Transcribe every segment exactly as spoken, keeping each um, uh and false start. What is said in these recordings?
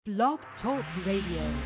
Blog Talk Radio.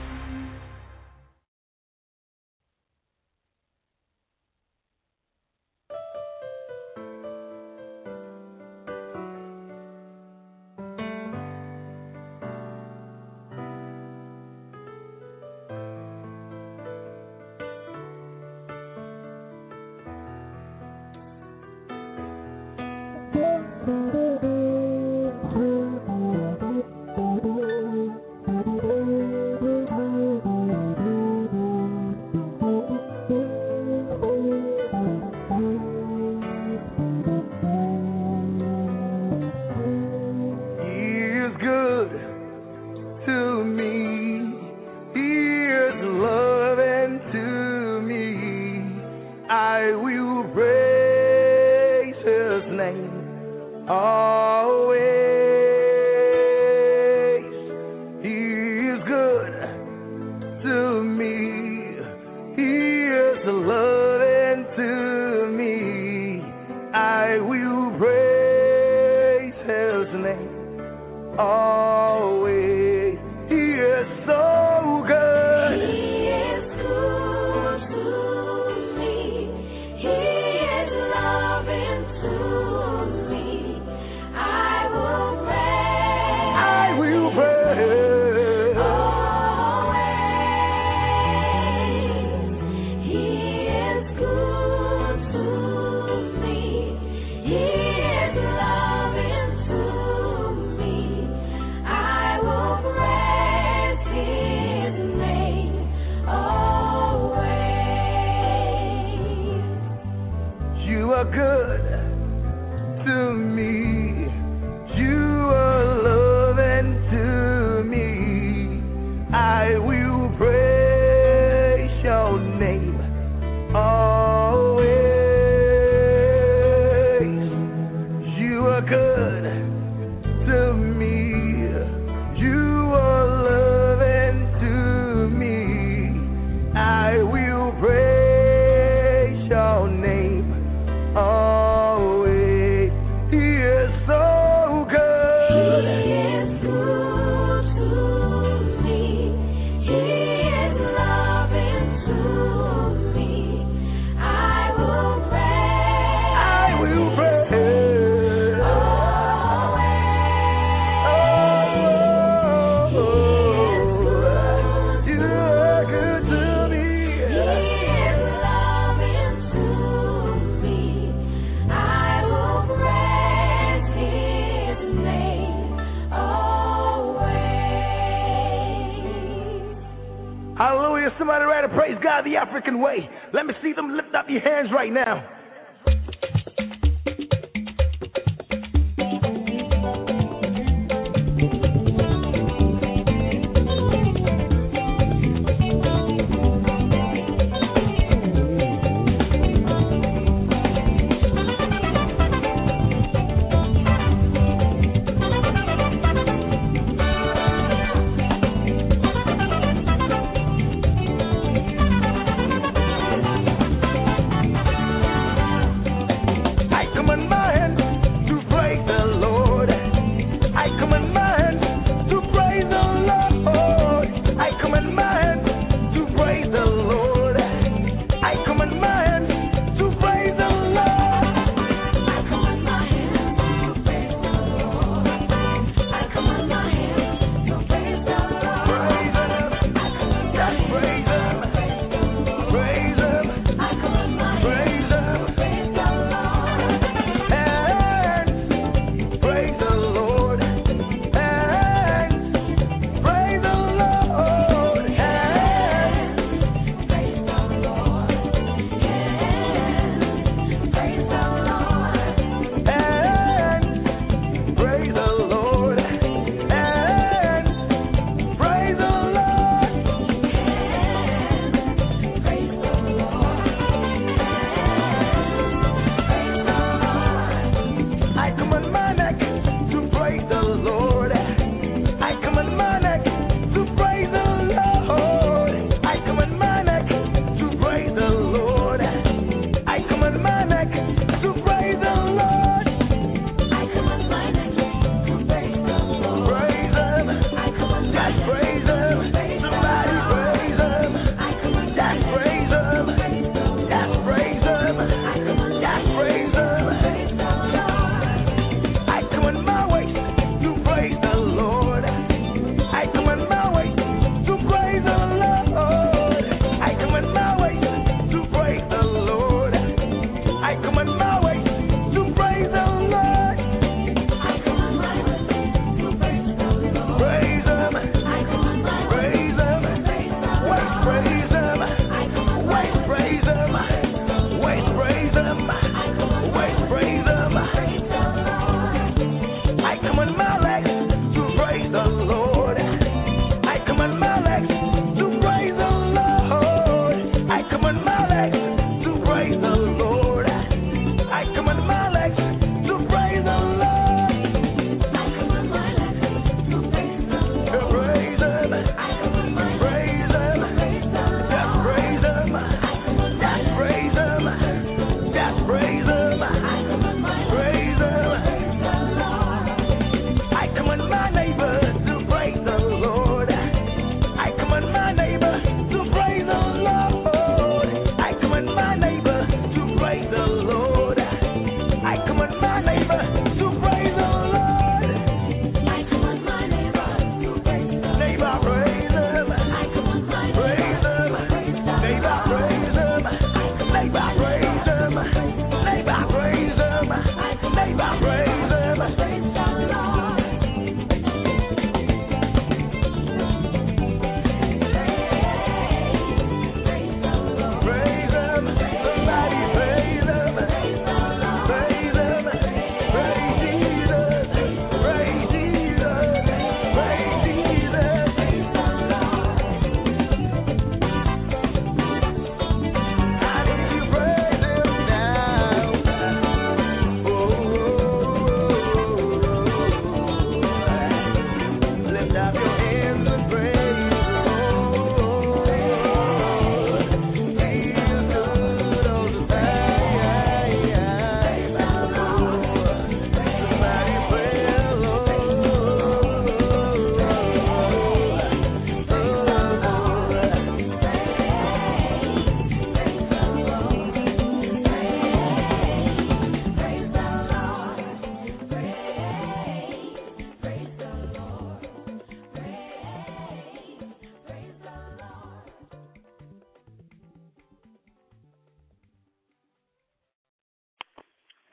The African way. Let me see them lift up your hands right now.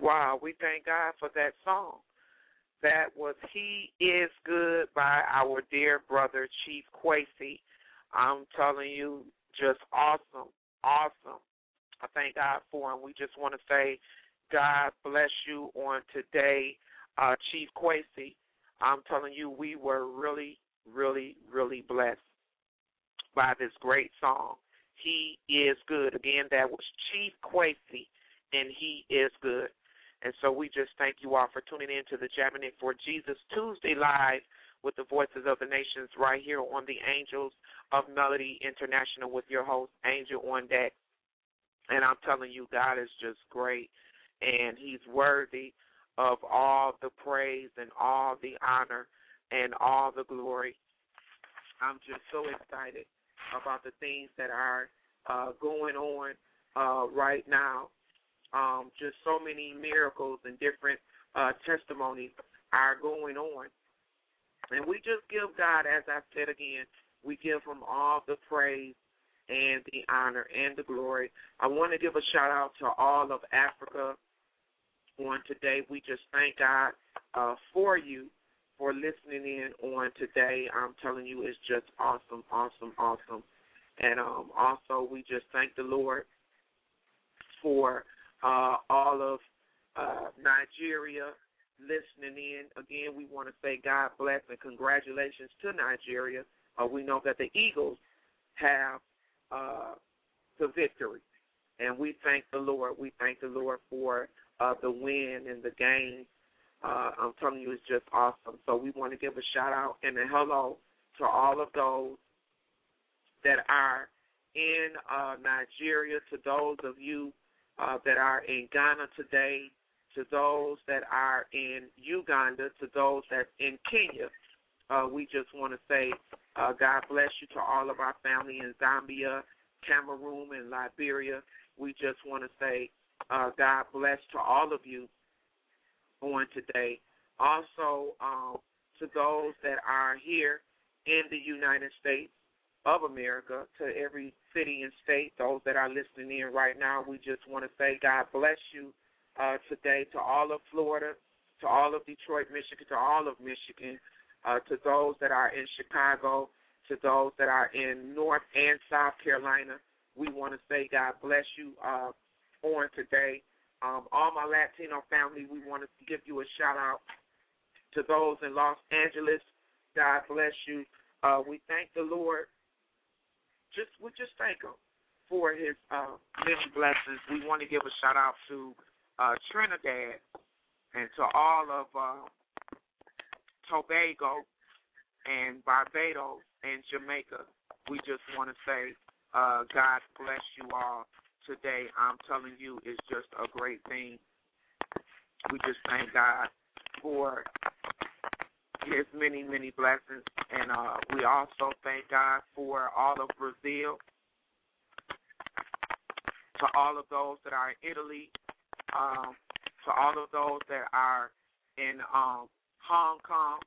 Wow, we thank God for that song. That was He Is Good by our dear brother, Chief Kwesi. I'm telling you, just awesome, awesome. I thank God for him. We just want to say God bless you on today, uh, Chief Kwesi. I'm telling you, we were really, really, really blessed by this great song. He is good. Again, that was Chief Kwesi, and He is good. And so we just thank you all for tuning in to the Jamming It for Jesus Tuesday Live with the Voices of the Nations right here on the Angels of Melody International with your host, Angel on Deck. And I'm telling you, God is just great, and He's worthy of all the praise and all the honor and all the glory. I'm just so excited about the things that are uh, going on uh, right now. Um, just so many miracles and different uh, testimonies are going on. And we just give God, as I said again, we give Him all the praise and the honor and the glory. I want to give a shout-out to all of Africa on today. We just thank God uh, for you for listening in on today. I'm telling you, it's just awesome, awesome, awesome. And um, also, we just thank the Lord for uh, all of uh, Nigeria listening in. Again, we want to say God bless and congratulations to Nigeria. Uh, we know that the Eagles have uh, the victory, and we thank the Lord. We thank the Lord for uh, the win and the game. Uh, I'm telling you, it's just awesome. So we want to give a shout-out and a hello to all of those that are in uh, Nigeria, to those of you uh, that are in Ghana today, to those that are in Uganda, to those that's in Kenya. Uh, we just want to say uh, God bless you to all of our family in Zambia, Cameroon, and Liberia. We just want to say uh, God bless to all of you on today. Also, um, to those that are here in the United States of America, to every city and state, those that are listening in right now, we just want to say God bless you uh, today, to all of Florida, to all of Detroit, Michigan, to all of Michigan, uh, to those that are in Chicago, to those that are in North and South Carolina. We want to say God bless you uh, on today. Um, all my Latino family, we want to give you a shout-out to those in Los Angeles. God bless you. Uh, we thank the Lord. Just We just thank Him for His uh, many blessings. We want to give a shout-out to uh, Trinidad and to all of uh, Tobago and Barbados and Jamaica. We just want to say uh, God bless you all today. I'm telling you, it's just a great thing. We just thank God for His many, many blessings. And uh, we also thank God for all of Brazil, to all of those that are in Italy, um, to all of those that are in um, Hong Kong.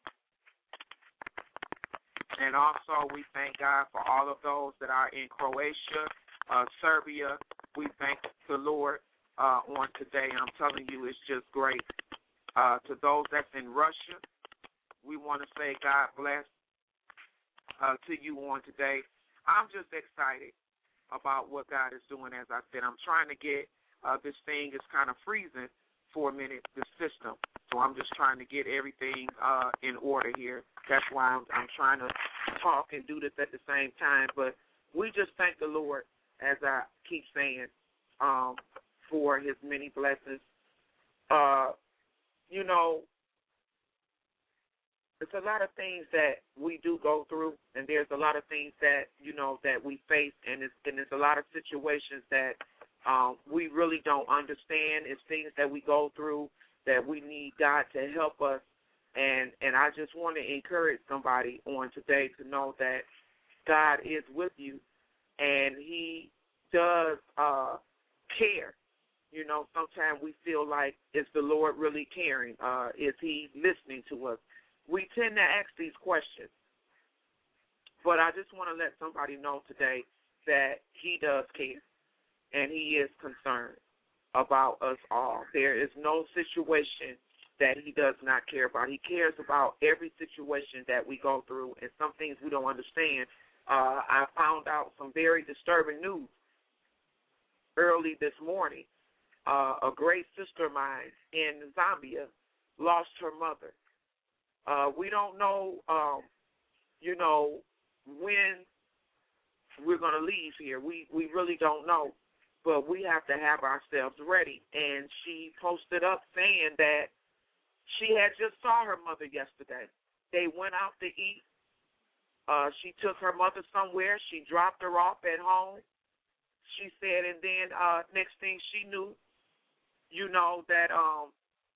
And also we thank God for all of those that are in Croatia, uh, Serbia. We thank the Lord uh, on today. I'm telling you, it's just great. Uh, to those that's in Russia, we want to say God bless uh, to you on today. I'm just excited about what God is doing. As I said, I'm trying to get uh, this thing is kind of freezing for a minute, the system. So I'm just trying to get everything uh, in order here. That's why I'm, I'm trying to talk and do this at the same time. But we just thank the Lord, as I keep saying, um, for His many blessings. Uh, you know, There's a lot of things that we do go through, and there's a lot of things that, you know, that we face, and it's, and there's a lot of situations that um, we really don't understand. It's things that we go through that we need God to help us, and, and I just want to encourage somebody on today to know that God is with you, and He does uh, care. You know, sometimes we feel like, is the Lord really caring? Uh, is He listening to us? We tend to ask these questions, but I just want to let somebody know today that He does care and He is concerned. about us all. There is no situation that he does not care about. He cares about every situation that we go through, and some things we don't understand. Uh, I found out some very disturbing news early this morning. Uh, a great sister of mine in Zambia lost her mother. Uh, we don't know, um, you know, when we're going to leave here. We we really don't know, but we have to have ourselves ready. And she posted up saying that she had just saw her mother yesterday. They went out to eat. Uh, she took her mother somewhere. She dropped her off at home. She said, and then uh, next thing she knew, you know, that um,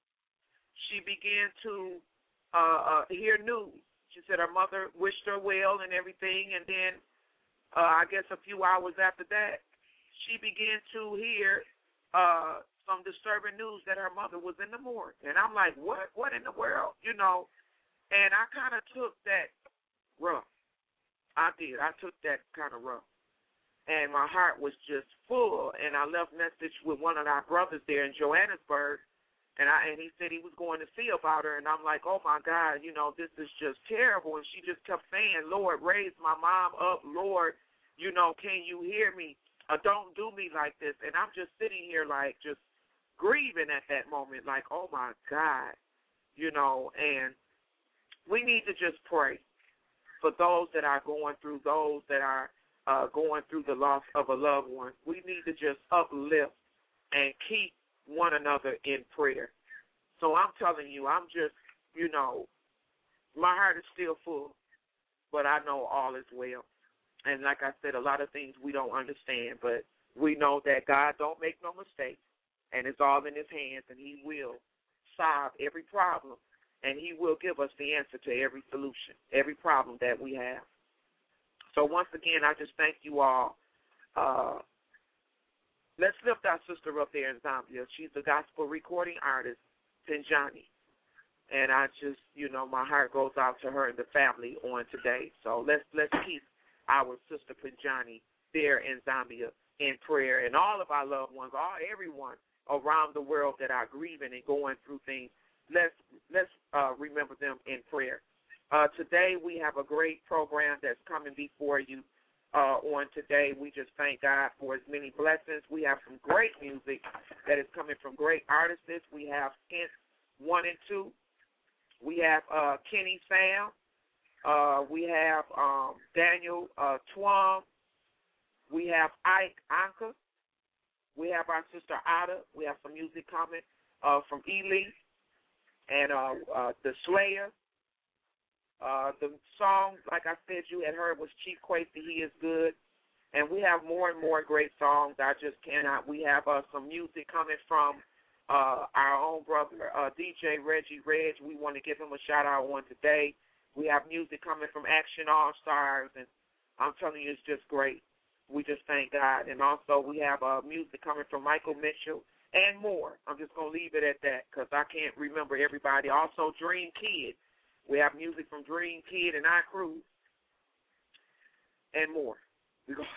she began to uh, uh, hear news. She said her mother wished her well and everything, and then uh, I guess a few hours after that, she began to hear uh, some disturbing news that her mother was in the morgue. And I'm like, what? What in the world? You know, and I kind of took that rough. I did. I took that kind of rough. And my heart was just full, and I left a message with one of our brothers there in Johannesburg, and I and he said he was going to see about her, and I'm like, oh, my God, you know, this is just terrible. And she just kept saying, Lord, raise my mom up. Lord, you know, can you hear me? Uh, don't do me like this. And I'm just sitting here like just grieving at that moment, like, oh, my God, you know, and we need to just pray for those that are going through, those that are Uh, going through the loss of a loved one. We need to just uplift and keep one another in prayer. So I'm telling you, I'm just, you know, my heart is still full, but I know all is well. And like I said, a lot of things we don't understand, but we know that God don't make no mistakes, and it's all in his hands, and he will solve every problem, and he will give us the answer to every solution, every problem that we have. So once again, I just thank you all. Uh, let's lift our sister up there in Zambia. She's a gospel recording artist, Pinjani. And I just, you know, my heart goes out to her and the family on today. So let's let's keep our sister Pinjani there in Zambia in prayer. And all of our loved ones, all everyone around the world that are grieving and going through things, let's, let's uh, remember them in prayer. Uh, today we have a great program that's coming before you uh, on today. We just thank God for his many blessings. We have some great music that is coming from great artists. We have Skint one and two. We have uh, Kenny Sam. Uh, we have um, Daniel uh, Twum. We have Ike Anka. We have our sister Ada. We have some music coming uh, from Ely and uh, uh, the Slayer. Uh, the song, like I said, you had heard was Chief Quasi, He Is Good. And we have more and more great songs. I just cannot. We have uh, some music coming from uh, our own brother, uh, D J Reggie Reg. We want to give him a shout-out on today. We have music coming from Action All-Stars. And I'm telling you, it's just great. We just thank God. And also we have uh, music coming from Michael Mitchell and more. I'm just going to leave it at that because I can't remember everybody. Also, Dream Kid. We have music from Dream Kid and I Crew and more. We go.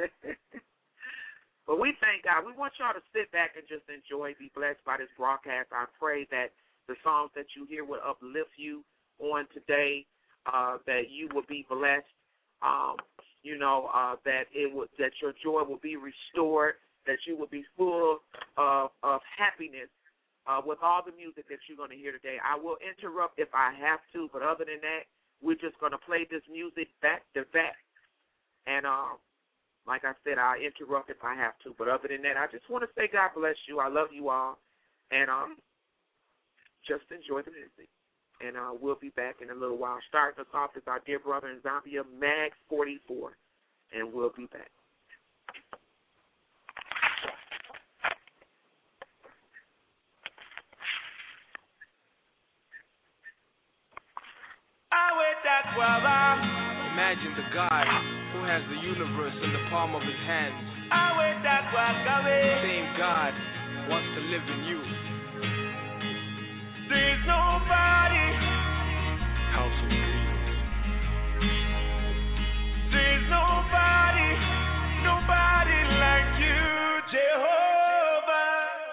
But we thank God. We want y'all to sit back and just enjoy, be blessed by this broadcast. I pray that the songs that you hear will uplift you on today, uh, that you will be blessed, um, you know, uh, that it will, that your joy will be restored, that you will be full of, of happiness. Uh, with all the music that you're going to hear today. I will interrupt if I have to, but other than that, we're just going to play this music back to back. And um, like I said, I'll interrupt if I have to, but other than that, I just want to say God bless you. I love you all. And um, just enjoy the music. And uh, we'll be back in a little while. Starting us off is our dear brother in Zambia, Mag forty-four. And we'll be back. Imagine the God who has the universe in the palm of his hand. The same God wants to live in you. There's nobody House of There's nobody, nobody like you, Jehovah.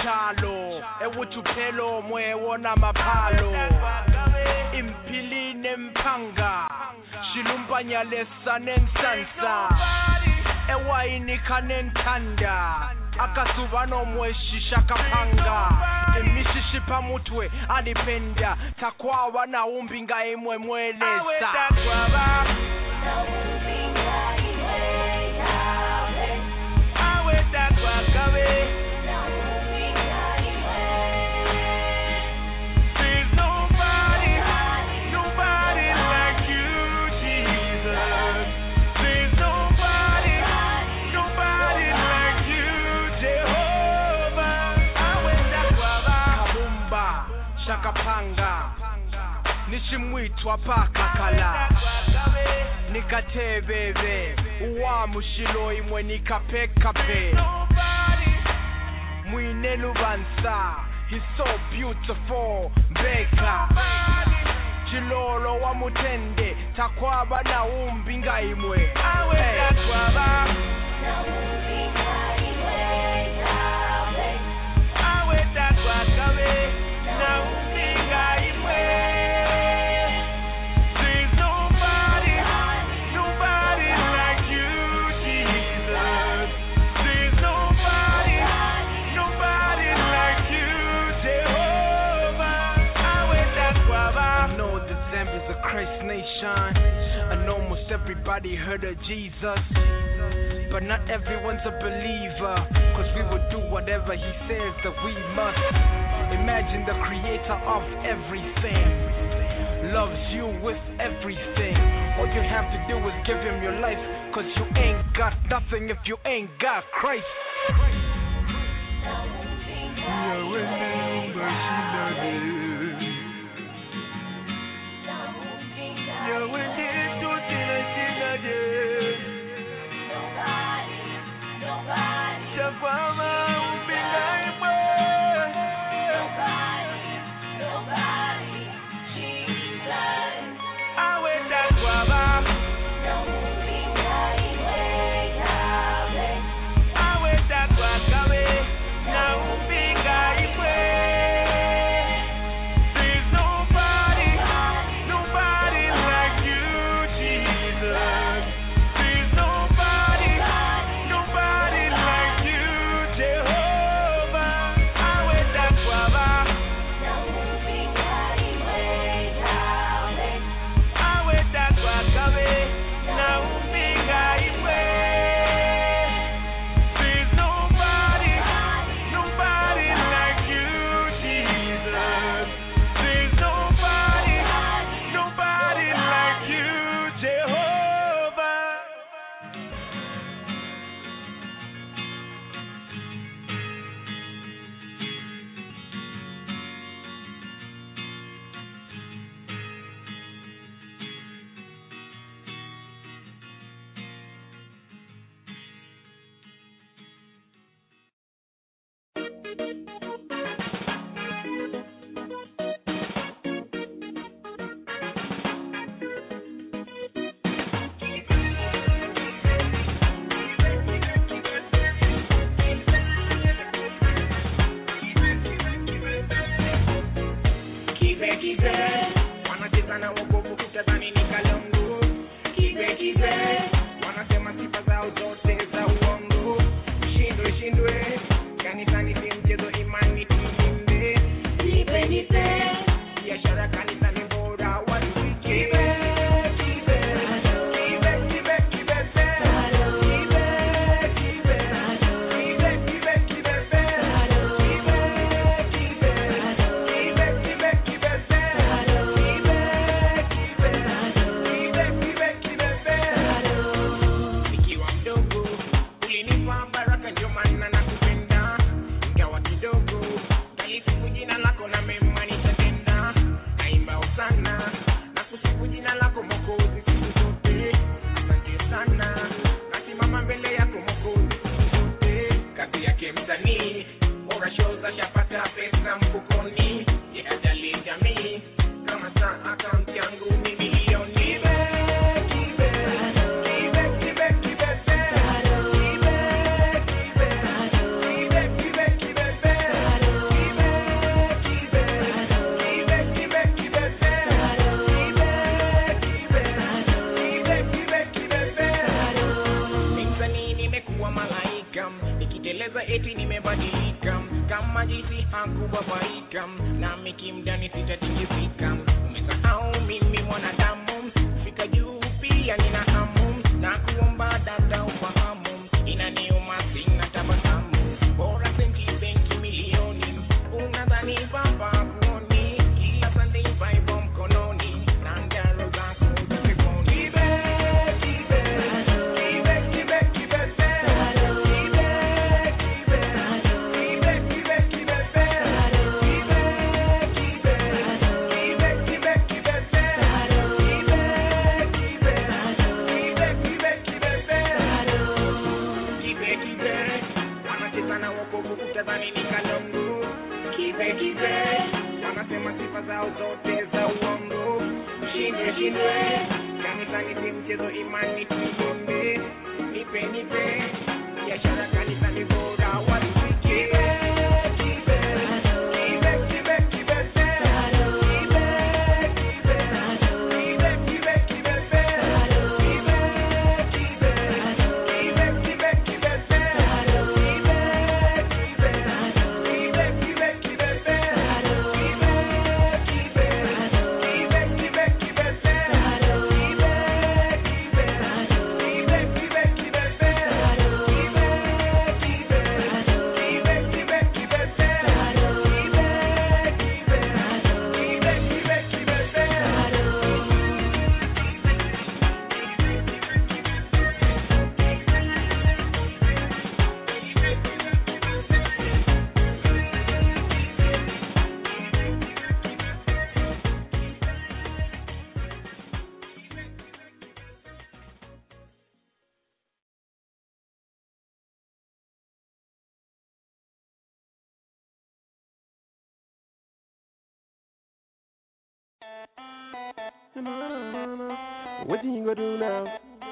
chalo ewutuphelo mwe wona maphalo impilini mpanga shilumpanya lesa nensansa ewayini kanentanda akasuba nomweshisha kapanga imishishipa mutwe adipenda takwawa na umbinga imwe mwelesa Shakapanga nishimwitwa pakakala nikatebebe uwa mushilo imwe nikapekape mwine lubansa he's so beautiful mbeka chilolo wa mutende takwaba na umbinga imwe hey. And almost everybody heard of Jesus, but not everyone's a believer, cause we will do whatever he says that we must. Imagine the creator of everything loves you with everything. All you have to do is give him your life, cause you ain't got nothing if you ain't got Christ. eti nimebadilika, kama jinsi hakuwa faika, na mikimdani sitatingizika. Umesahau mimi mwanadamu, fika juu pia nina hamu, na kuomba dada ufahamu, inaniuma sina tabasamu, bora benki benki milioni, unadhani baba kuoni, kila Sunday vibe mkononi, na ndaro zako zikoni. Kibe, kibe, kibe, kibe, kibe, wanasema sifa zao zote za uongo. Shindwe shindwe, kanisani si mchezo, imani tuombe. Nipe nipe, biashara kanisani bora wasike. Kibe, kibe, kibe, kibe, kibe, kibe, kibe, kibe, kibe, What you gonna do now?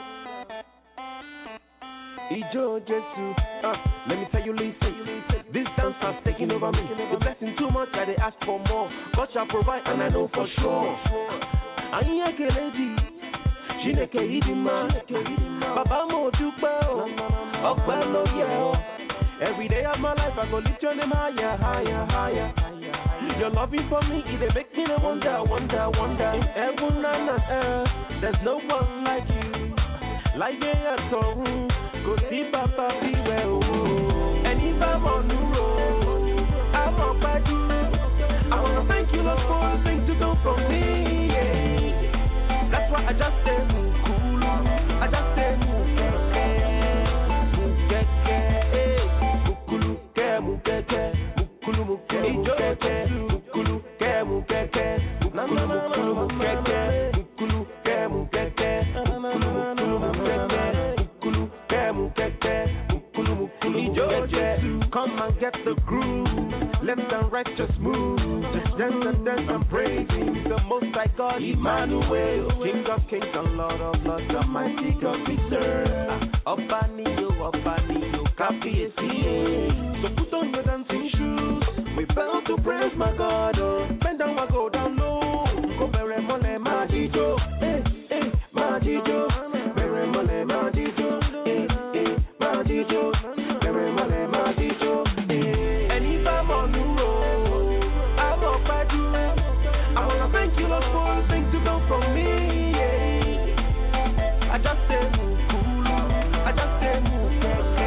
Ijo Jesu, uh, let me tell you, listen. This dance has taken over me. The blessing too much, I they ask for more. God shall provide, and I know for sure. Anya Keleji, Chineke Idima, Baba Mo Dukba, Okbalo Yeo. Every day of my life, I go lift your name higher, higher, higher. Your loving for me, it make me wonder, wonder, wonder. In heaven and on earth, there's no one like you. Like you at home, go see Papa be well. And if I'm on the road, I'm up by you. I wanna thank you, Lord, for the things you do for me. Yeah. That's why I just say, cool. I just say, mukeke, mukeke, mukuluke, mukeke, mukulu, mukeke, mukeke, mukulu, ke, mukeke, mukulu, mukulu, mukeke, mukulu, ke, mukeke, mukulu, mukulu, mukeke, mukulu, ke, mukeke, mukulu, mukulu, mukeke. Come and get the groove, left and right just move, just dance and dance and praising the Most High God, Emmanuel, King of Kings and Lord of Lords, the mighty God we serve. Obaniyo, Obaniyo, Kapiesi. So put on your dancing shoes, we bound to praise my God. Oh, bend down and go down low. Go bere mole majijo, eh eh majijo, bere mole majijo, eh eh majijo, bere mole majijo, eh. And if I'm on the road, I'm up by you. I wanna thank you, Lord, for the things you done for me. Yeah. I just say cool, I just say mukeke,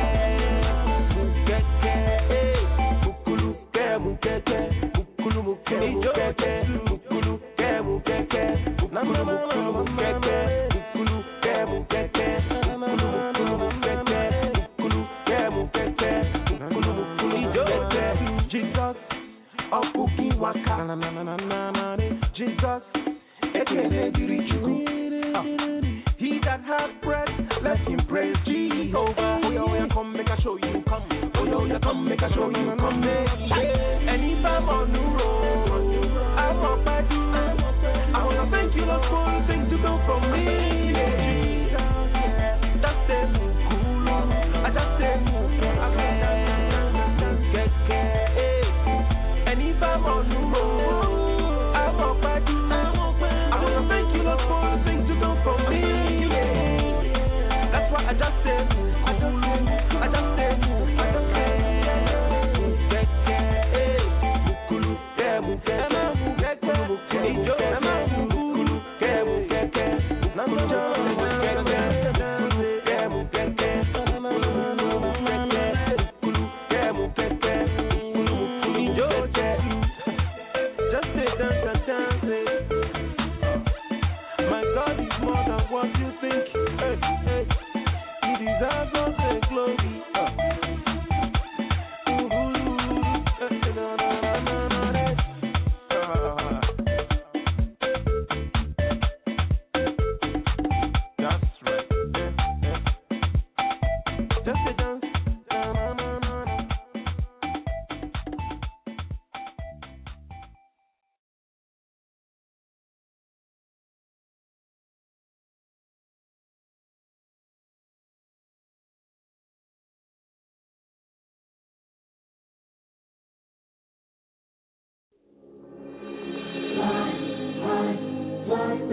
mukeke, eh, mukuluke, mukeke, mukulu, mukeke, mukeke, mukuluke, mukeke, mukulu, mukulu, mukeke, mukuluke, mukeke, mukulu, mukulu, mukeke, mukuluke, mukeke, mukulu, mukulu, mukeke. Jesus, Okuki Waka, na na na na na na. Jesus, Ekene Dirichu. He that has breath, let him praise Jehovah. Oh, yeah, yeah, come make I show you, come. Oh, yeah, yeah, come make I show you, come. Yeah. And if I'm on the road, I'm up by you. I wanna thank you, Lord, for the things you do for me. Yeah. Just say cool, I just say and if I'm on the road, I'm up by you. I wanna thank you, Lord, for the things you do for me. Yeah. That's why I just say, I just say, I just say, I just say.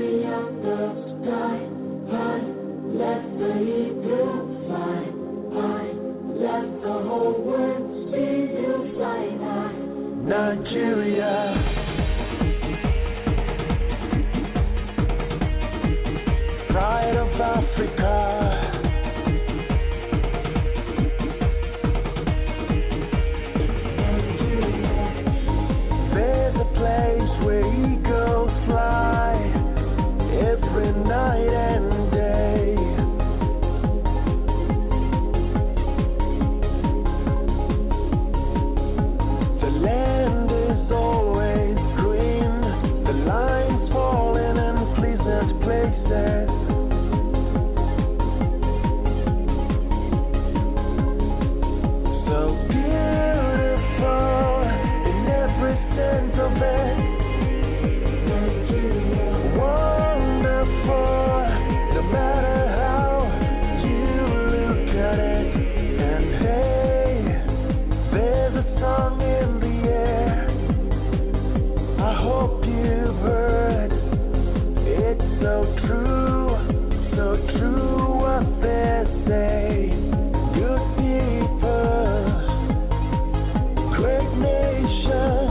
me up the sky high. Let the eagle fly high. Let the whole world see you fly high. Nigeria. Pride of Africa. There's a place where eagles fly every night and day. The land is always green, the lines falling in pleasant places. So beautiful in every sense of it. Wonderful, no matter how you look at it. And hey, there's a song in the air. I hope you've heard. It's so true, so true what they say. Good people, great nation.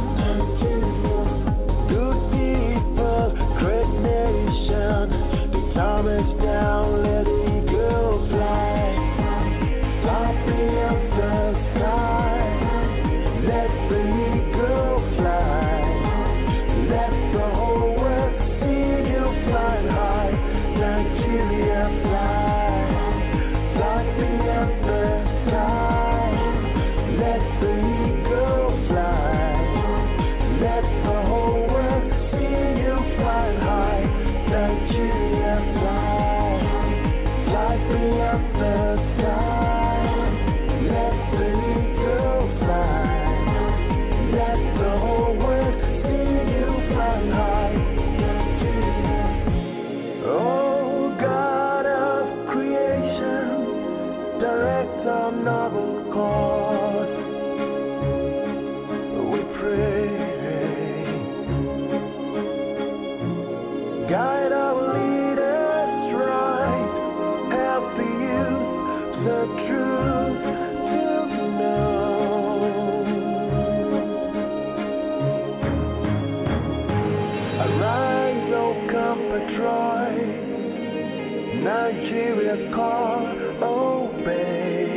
Good people, great nation. The time is down, let the eagle fly. Fly me up the sky. Let the eagle fly. Let the whole world see you fly high. Nigeria fly. Fly me up the sky. Let the eagle fly. Let the whole world see you fly high. Nigeria fly. Fly me up the sky. Let the eagle fly. Let the whole world see you fly high. Oh God of creation, direct our noble course. We pray. Guide our leaders right. Help the youth the truth to know. Arise, O compatriots, Nigeria's call, obey.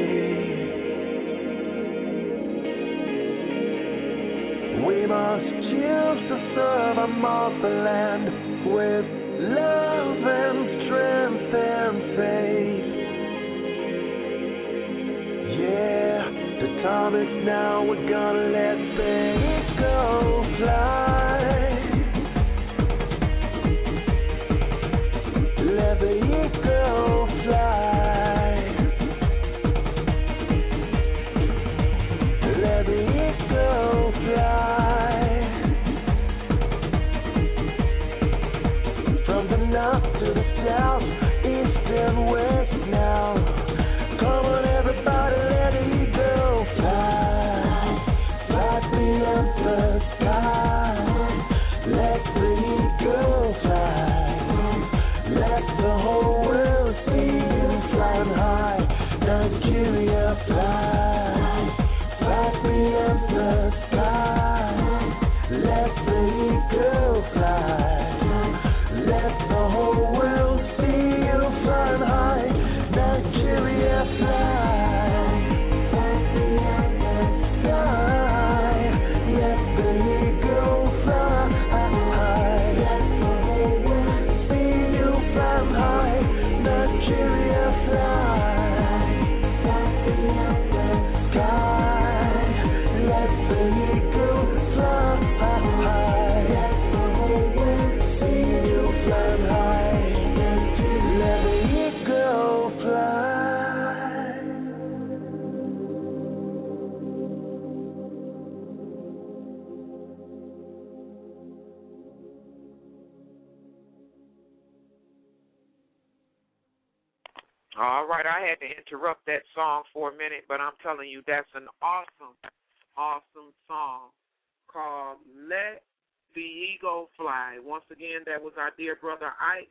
We must choose to serve our motherland with love and strength and faith. Yeah, the time is now, we're gonna let the eagle fly. Let the eagle fly. Let the eagle fly. From the north to the south, east and west now. Come on everybody, let the eagle fly. Fly me up the sky. Let the eagle fly. Let the whole world see you flying high. Nigeria fly. Fly me up the sky. Let the eagle fly. Let the whole world see you flying high. Nigeria fly. Fly me up the sky. Let the eagle fly. Let the whole world see you flying high. Nigeria fly. Fly me up the sky. Let the eagle fly. Let the whole world see you flying high. Let the eagle fly. All right, I had to interrupt that song for a minute, but I'm telling you, that's an awesome, awesome song called Let the Eagle Fly. Once again, that was our dear brother Ike.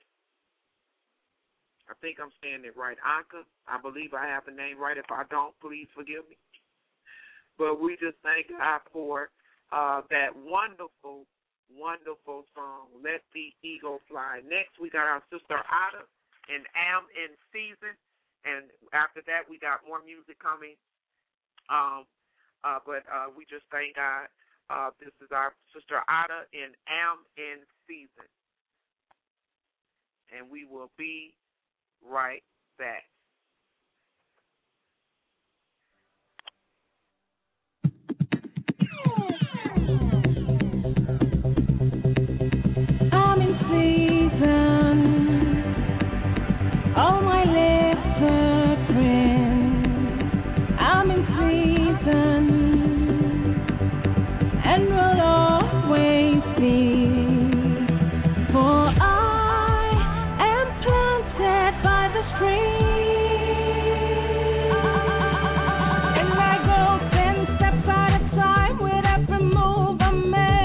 I think I'm saying it right. Anka. I believe I have the name right. If I don't, please forgive me. But we just thank God for uh, that wonderful, wonderful song, Let the Eagle Fly. Next, we got our sister Ada and Am in Season. And after that, we got more music coming. Um, uh, but uh, we just thank God. Uh, this is our sister Ada and Am in Season. And we will be right back. I'm in season. All my lips are green. I'm in season, and will always be. For I am planted by the stream, and I go ten steps at a time with every move I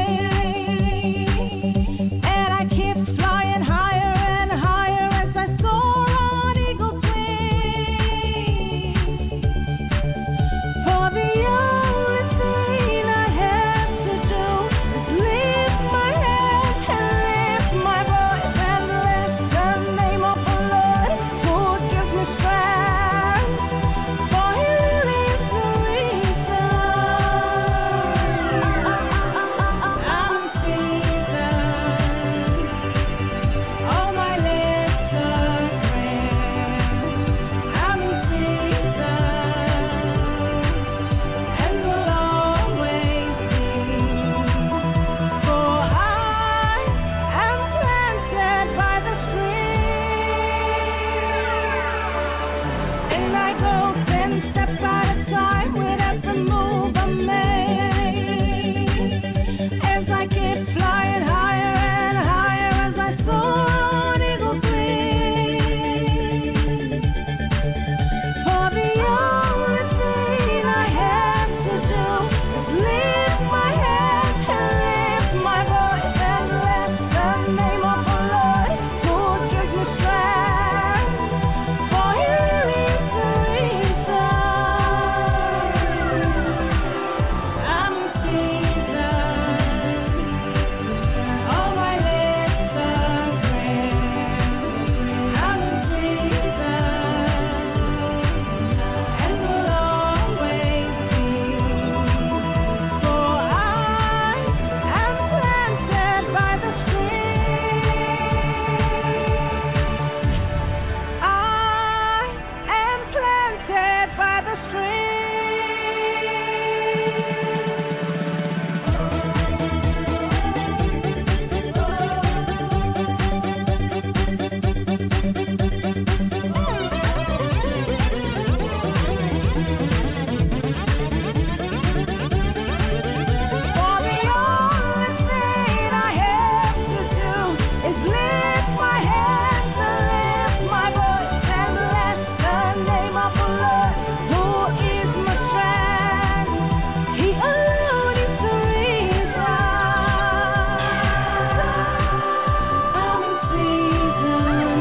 make, and I keep flying higher and higher as I soar on eagle's wings. For the only thing I have to do is lift my head and lift my voice and lift the name of the Lord who gives me strength. For He is the reason I'm seasoned. All my lips are green. I'm in season, and will always be. For I am planted by the stream, and I go ten steps at a time with every move I make, as I keep flying higher and higher as I soar on eagle's wings. For the only thing I have to do is lift my head and lift my voice and lift the name of the Lord who gives me strength. For He is the reason I'm in season. All my lips are green. I'm in season, and will always be. For I am planted by the stream. I am planted by the stream. For the only thing I have to do is lift my hands and lift my voice and lift the name of the Lord who is my strength. He alone is the reason I'm in season.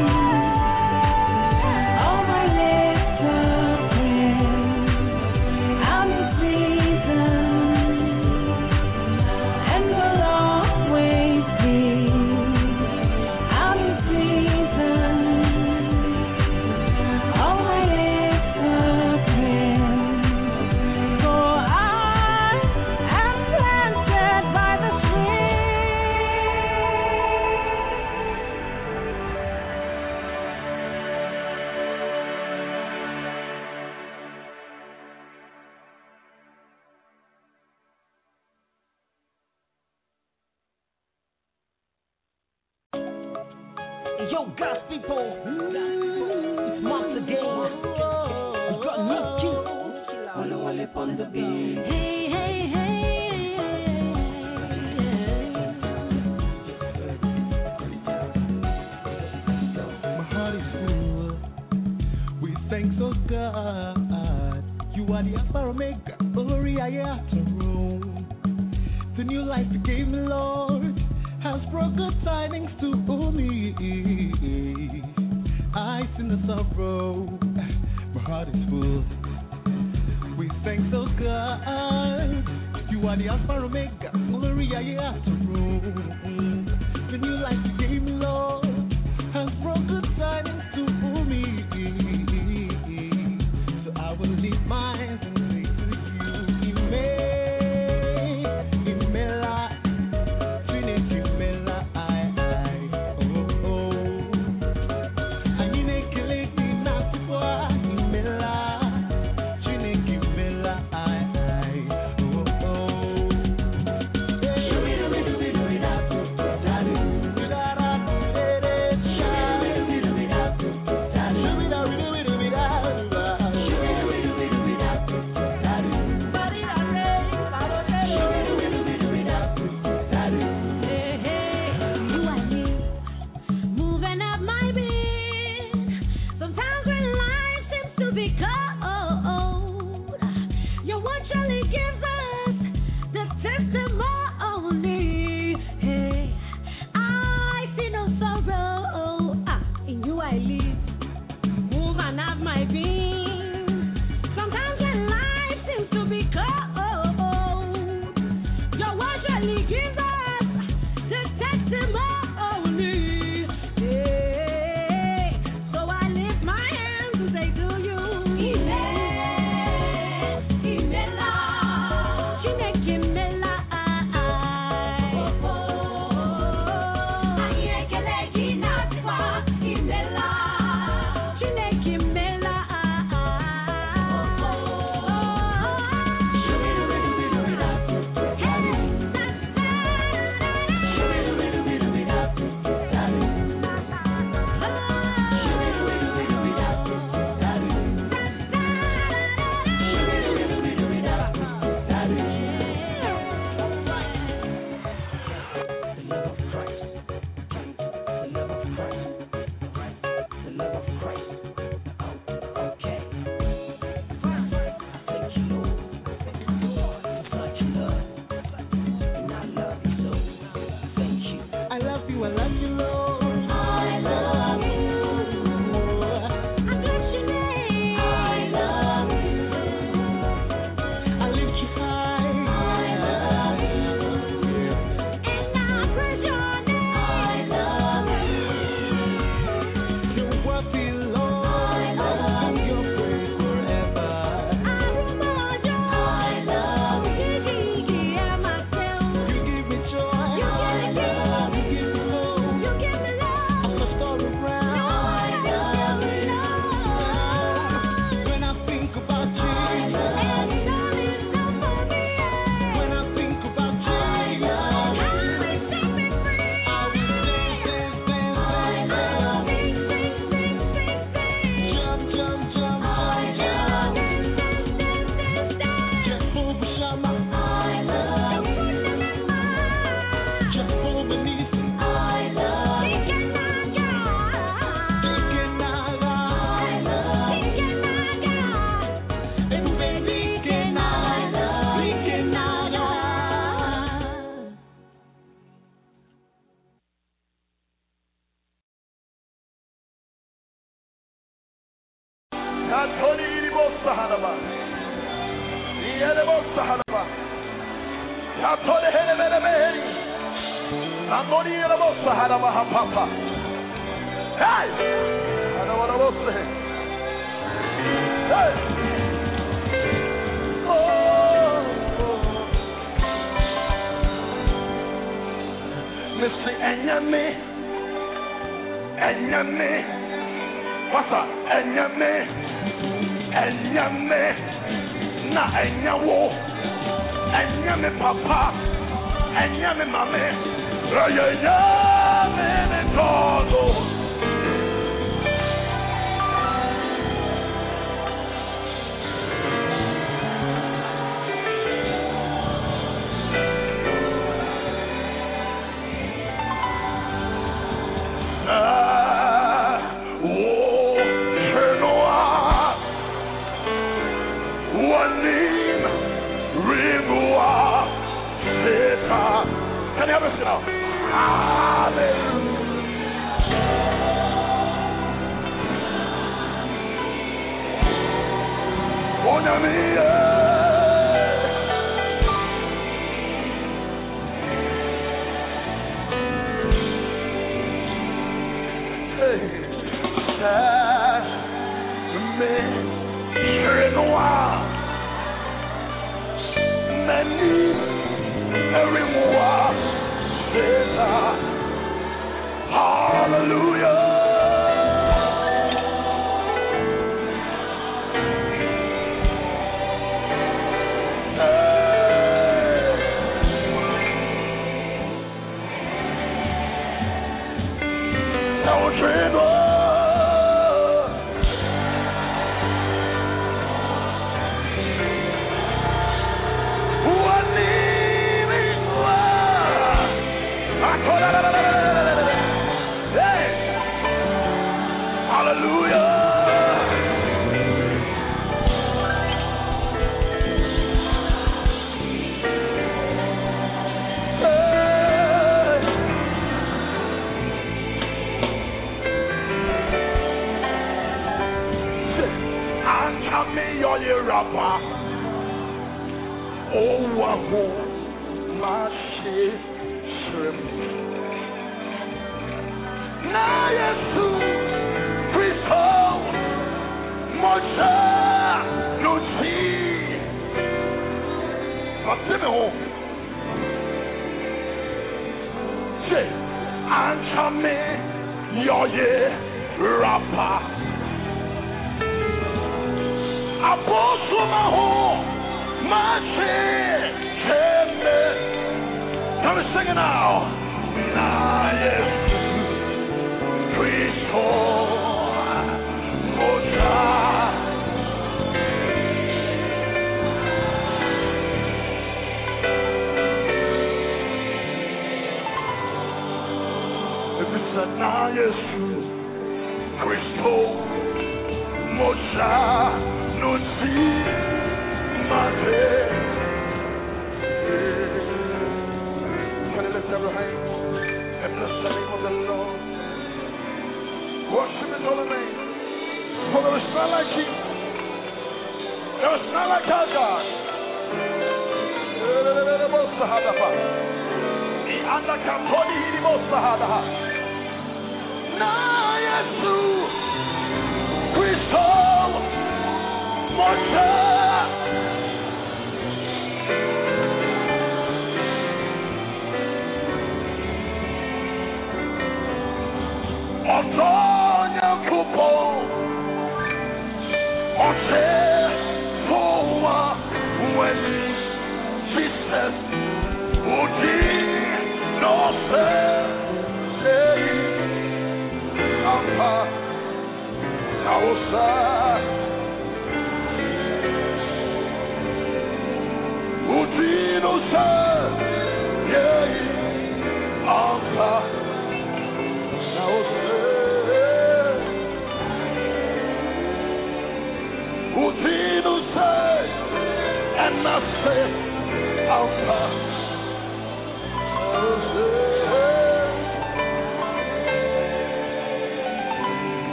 All my lips are green. I'm in season, and will always be. I'm in season. All my lips are green. For I am planted by the Yo, God's people, it's Monster Game. We got Nicky. Walla Walla on the beat. Hey, hey, hey. My heart is full with thanks, oh God. You are the Alpha Omega, glory I after all. The new life you gave me, Lord. has brought good tidings to me. I sing the sorrow, my heart is full. We thank so God. You are the Alpha Omega, glory I have to room. The new life you gave me, Lord, has brought good tidings to me. So I will lift my hands and say to you, Ime, Imela, Trinity Imela, I, I, oh, oh. Anine keleki naswa, Imela, Trinity Imela, I, I, oh, oh. Moving up my being. Sometimes when life seems to be cold, your word surely gives us the testimony. Hey, I see no sorrow. Ah, in you I live. Moving up my being. Sometimes when life seems to be cold, your word surely gives us the testimony. Hey, so I lift my hands and say to you, Ime, Imela, Chineke Imela, Ayekele Ginatwa, Imela, Chineke Imela, I love you, I love you, Lord. I love you. I bless your name. I love you. I lift you high. I love you. And I praise your name. I love you. You're worthy, Lord. I love Sing your praise forever. I remind you. I love you. You You give me joy. You give me love. You give me hope. You give me love. I'm lost all around. When I think about Jesus, when I think about Jesus, I will dance, dance, dance, dance. Jump, jump, jump, jump. Jehovah Shammah, Jehovah Nissi, Ikenala, Ebube Ikenala, Ikenala. Antoni Ilibosa Hanaba. Yelebosa Hanaba. Antoni Helebelebeli. Antoni Ilibosa Hanaba Papa. Hey! Hanawarabosa. Hey! Oh! Mister Enyame. Enyame. What's up? Enyame. Enyame. Na enyawo. Enyame papa. Enyame mame. Enyame me todo. Ah, oh, Shenoa. Wanim Rivoa Seta. Can you have a sit down?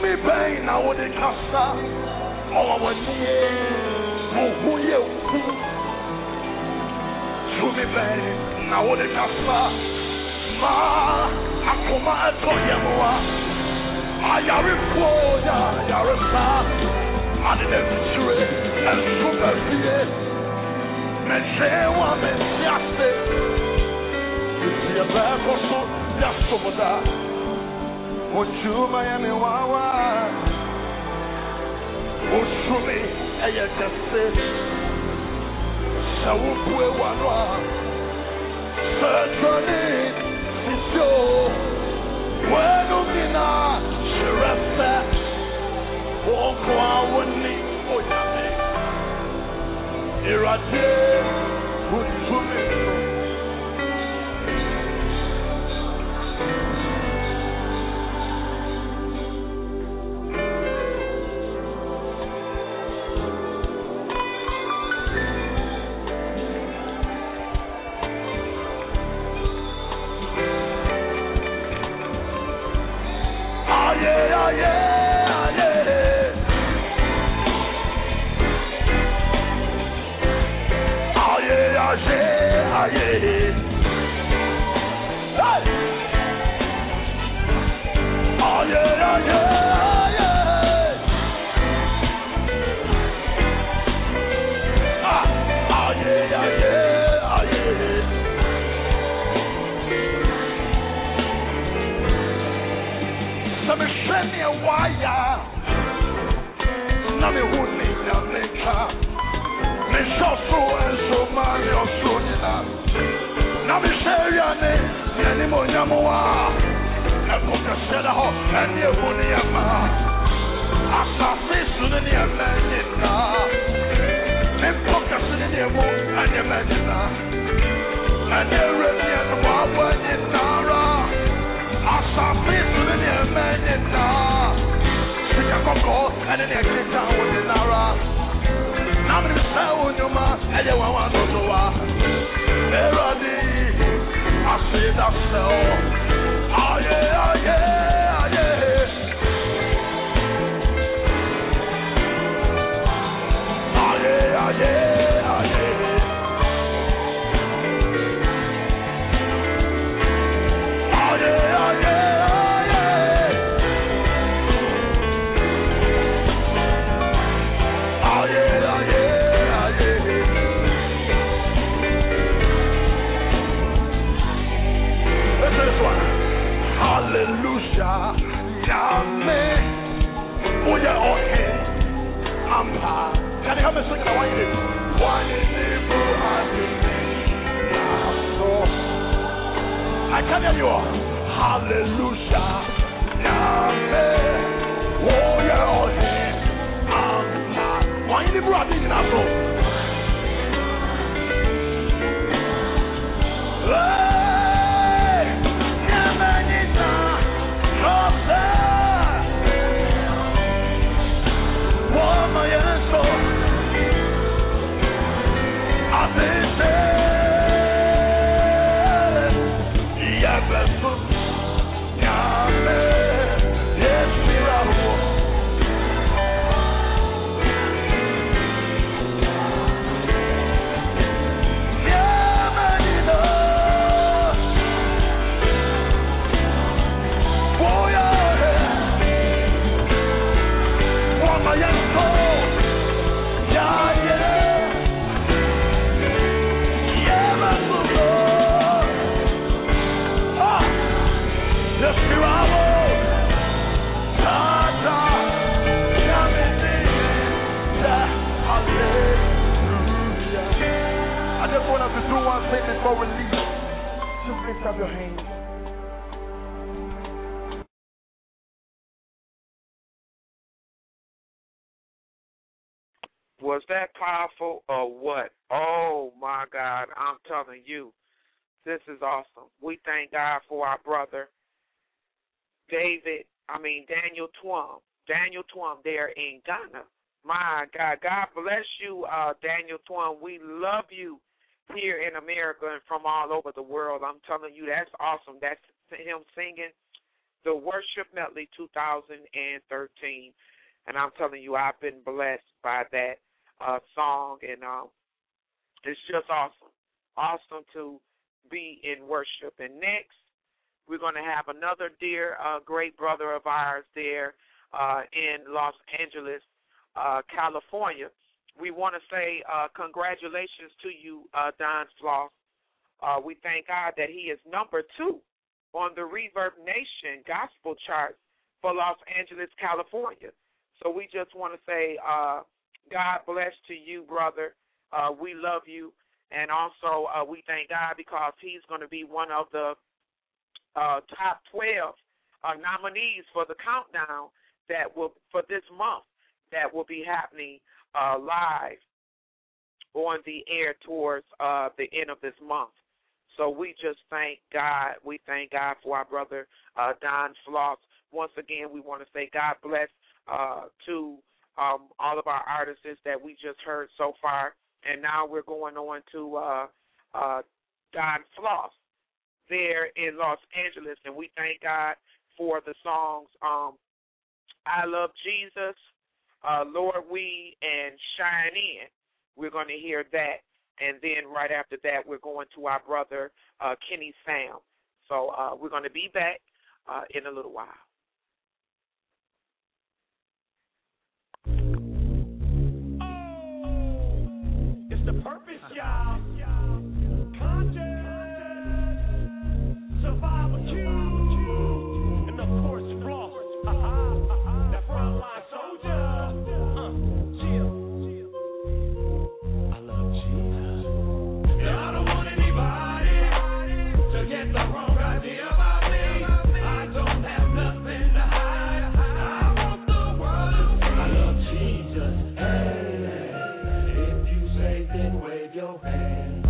me pain, I would cast out. Oh, I want you. Who you? To me pain, I would cast out. Ma, akoma eto yemoa. Ayare foja, ayare sa. Ade de ture, enso befie. Me se wa me siase. Isi ebe koso, yasoboda. Ochuma ya me wawa. Ochumi eye kese. Sawupwe wanwa. Certainly, Sisto. When Umina, Shirafa. Okwa woni oyame. Irade. Ochumi. Was that powerful or what? Oh, my God, I'm telling you, this is awesome. We thank God for our brother, David, I mean, Daniel Twum. Daniel Twum there in Ghana. My God, God bless you, uh, Daniel Twum. We love you here in America and from all over the world. I'm telling you, that's awesome. That's him singing the Worship Medley two thousand thirteen. And I'm telling you, I've been blessed by that uh, song, and um, it's just awesome. Awesome to be in worship. And next, we're going to have another dear, uh, great brother of ours there uh, in Los Angeles, uh, California. We want to say uh, congratulations to you, uh, Don Floss. Uh, we thank God that he is number two on the Reverb Nation gospel chart for Los Angeles, California. So we just want to say uh, God bless to you, brother. Uh, we love you. And also uh, we thank God because he's going to be one of the uh, top twelve uh, nominees for the countdown that will for this month that will be happening uh, live on the air towards uh, the end of this month. So we just thank God. We thank God for our brother uh, Don Floss. Once again, we want to say God bless uh, to um, all of our artists that we just heard so far. And now we're going on to uh, uh, Don Floss there in Los Angeles. And we thank God for the songs um, I Love Jesus, uh, Lord We, and Shine In. We're going to hear that. And then right after that, we're going to our brother uh, Kenny Sam. So uh, we're going to be back uh, in a little while. The purpose, y'all. Conscious, survival, Q, and of course, Floss. That frontline soldier. Uh, chill. I love Jesus. Yeah, I don't want anybody to get the wrong idea about me. I don't have nothing to hide. I want the world to see. I love Jesus. Hey. Then wave your hands.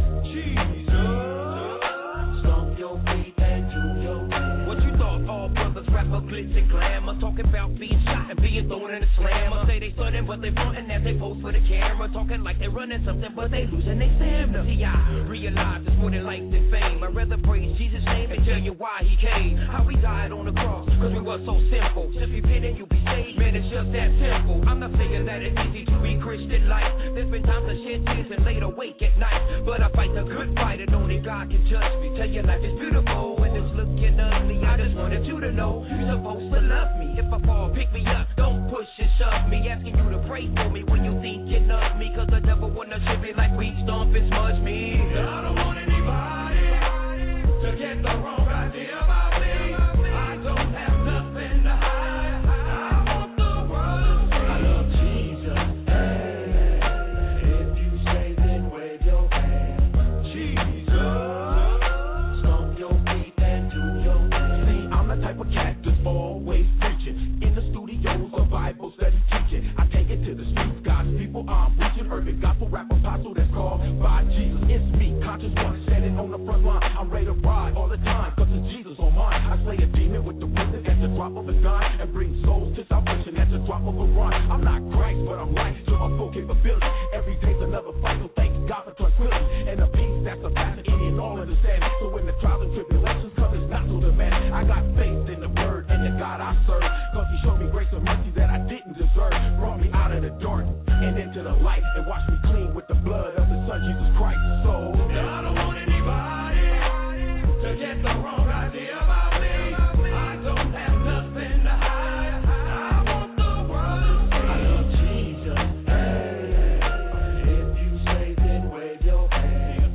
Jesus. Stomp your feet and do your dance. What you thought all brothers rap up glitz and glamour? Talking about being shot and being thrown in a slammer. Say they stunning but they frontin' as they pose for the camera. Talking like they running something but they losing their stamina. See, I realize it's more than life than fame. I'd rather praise Jesus' name and tell you why he came. How he died on the cross, cause we were so simple. Just repent and you be saved, man, it's just that simple. I'm not saying that it's easy to be Christian life. There's been times I shed tears and laid awake at night. But I fight the good fight and only God can judge me. Tell you life is beautiful and it's looking ugly. I just wanted you to know you're supposed to love me. If I fall, pick me up, don't push and shove me. Asking you to pray for me when you thinking of me. Cause the devil wanna ship me like weed stomp and smudge me. I don't want anybody to get the wrong idea about me. I don't have nothing to hide. I want the world to see. I love Jesus. Hey, if you say then wave your hand. Jesus. Stomp your feet and do your thing. See, I'm the type of cat that's always preaching. In the studios of Bible study teaching. I take it to the streets, God's people. I'm preaching urban gospel rap apostle that's called by Jesus. It's me, conscious one, standing on the front line. I'm ready to ride all the time, cause it's Jesus on mine. I slay a demon with the wisdom at the drop of a dime and bring souls to salvation at the drop of a rhyme. I'm not Christ, but I'm right to my full capability. Every day's another fight, so thank God for tranquility and a peace that surpasses any and all understanding. So when the trials and tribulations come, it's not so demanding. I got faith in the word and the God I serve, cause he showed me grace and mercy that I didn't deserve. Brought me out of the dark and into the light and washed me clean with the blood of the Son Jesus Christ. So I don't want anybody to get the wrong idea about me. I don't have nothing to hide. I want the world to see. I love Jesus. Hey, if you say then wave your hand.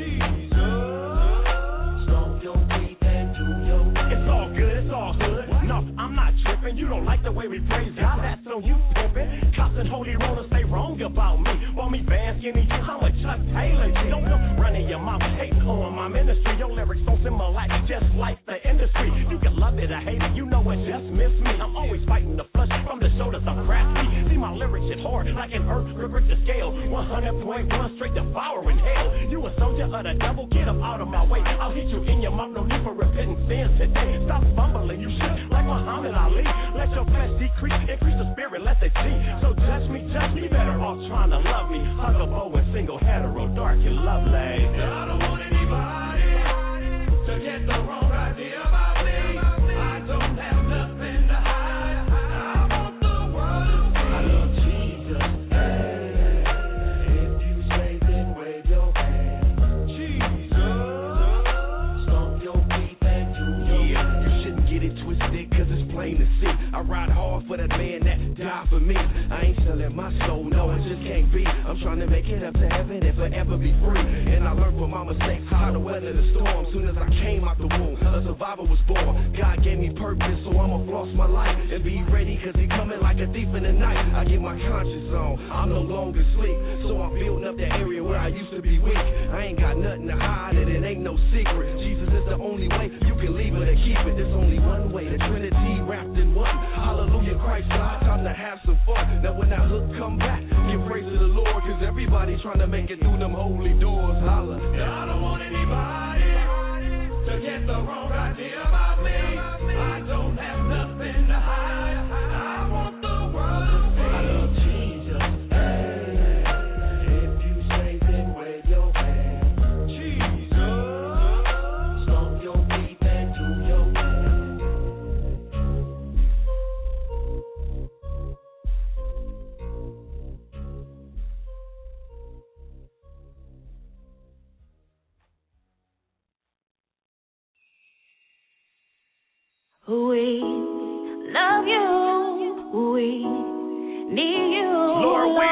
Jesus. Stomp your feet and do your thing. It's all good, it's all good. No, I'm not tripping. You don't like the way we praise God, that's on you pimpin'. Constant holy rollers say wrong about me. Want me bad, skinny, I'm a Chuck Taylor. Don't come running your mouth, hate on my ministry. Your lyrics so similar, just like the industry. You can love it or hate it, you know it just miss me. I'm always fighting the flush from the shoulders, I'm crafty. See my lyrics hit hard, like an earth river to scale. one hundred point one straight devouring hell. You a soldier of the devil, get up out of my way. I'll hit you in your mouth, no need for repenting sins today. Stop fumbling, you should, like Muhammad Ali. Let your flesh decrease, increase the spirit, let the G. So judge me, judge me, better off trying to love me. Huggable and single, hetero, dark and lovely. I don't want anybody to get the wrong idea about me. I don't have hard for that man that died for me. I ain't selling my soul, no, I just can't be. I'm trying to make it up to heaven and forever be free. And I learned from my mistakes how to weather the storm. Soon as I came out the womb, a survivor was born. God gave me purpose, so I'ma floss my life and be ready, cause he coming like a thief in the night. I get my conscience on, I'm no longer asleep, so I'm building up the area where I used to be weak. I ain't got nothing to hide, and it ain't no secret. Jesus is the only way you can leave it and keep it. There's only one way, the Trinity wrapped in one. Hallelujah, Christ God, time to have some fun. Now when that hook come back, give praise to the Lord, cause everybody trying to make it through them holy doors. Holla. I don't want anybody to get the wrong idea about me. I don't have nothing to hide. I want the world to see. I love Jesus. Hey, if you say then wave your hand. Jesus. Stomp your feet and do your thing. We love you, we need you, Lord, we,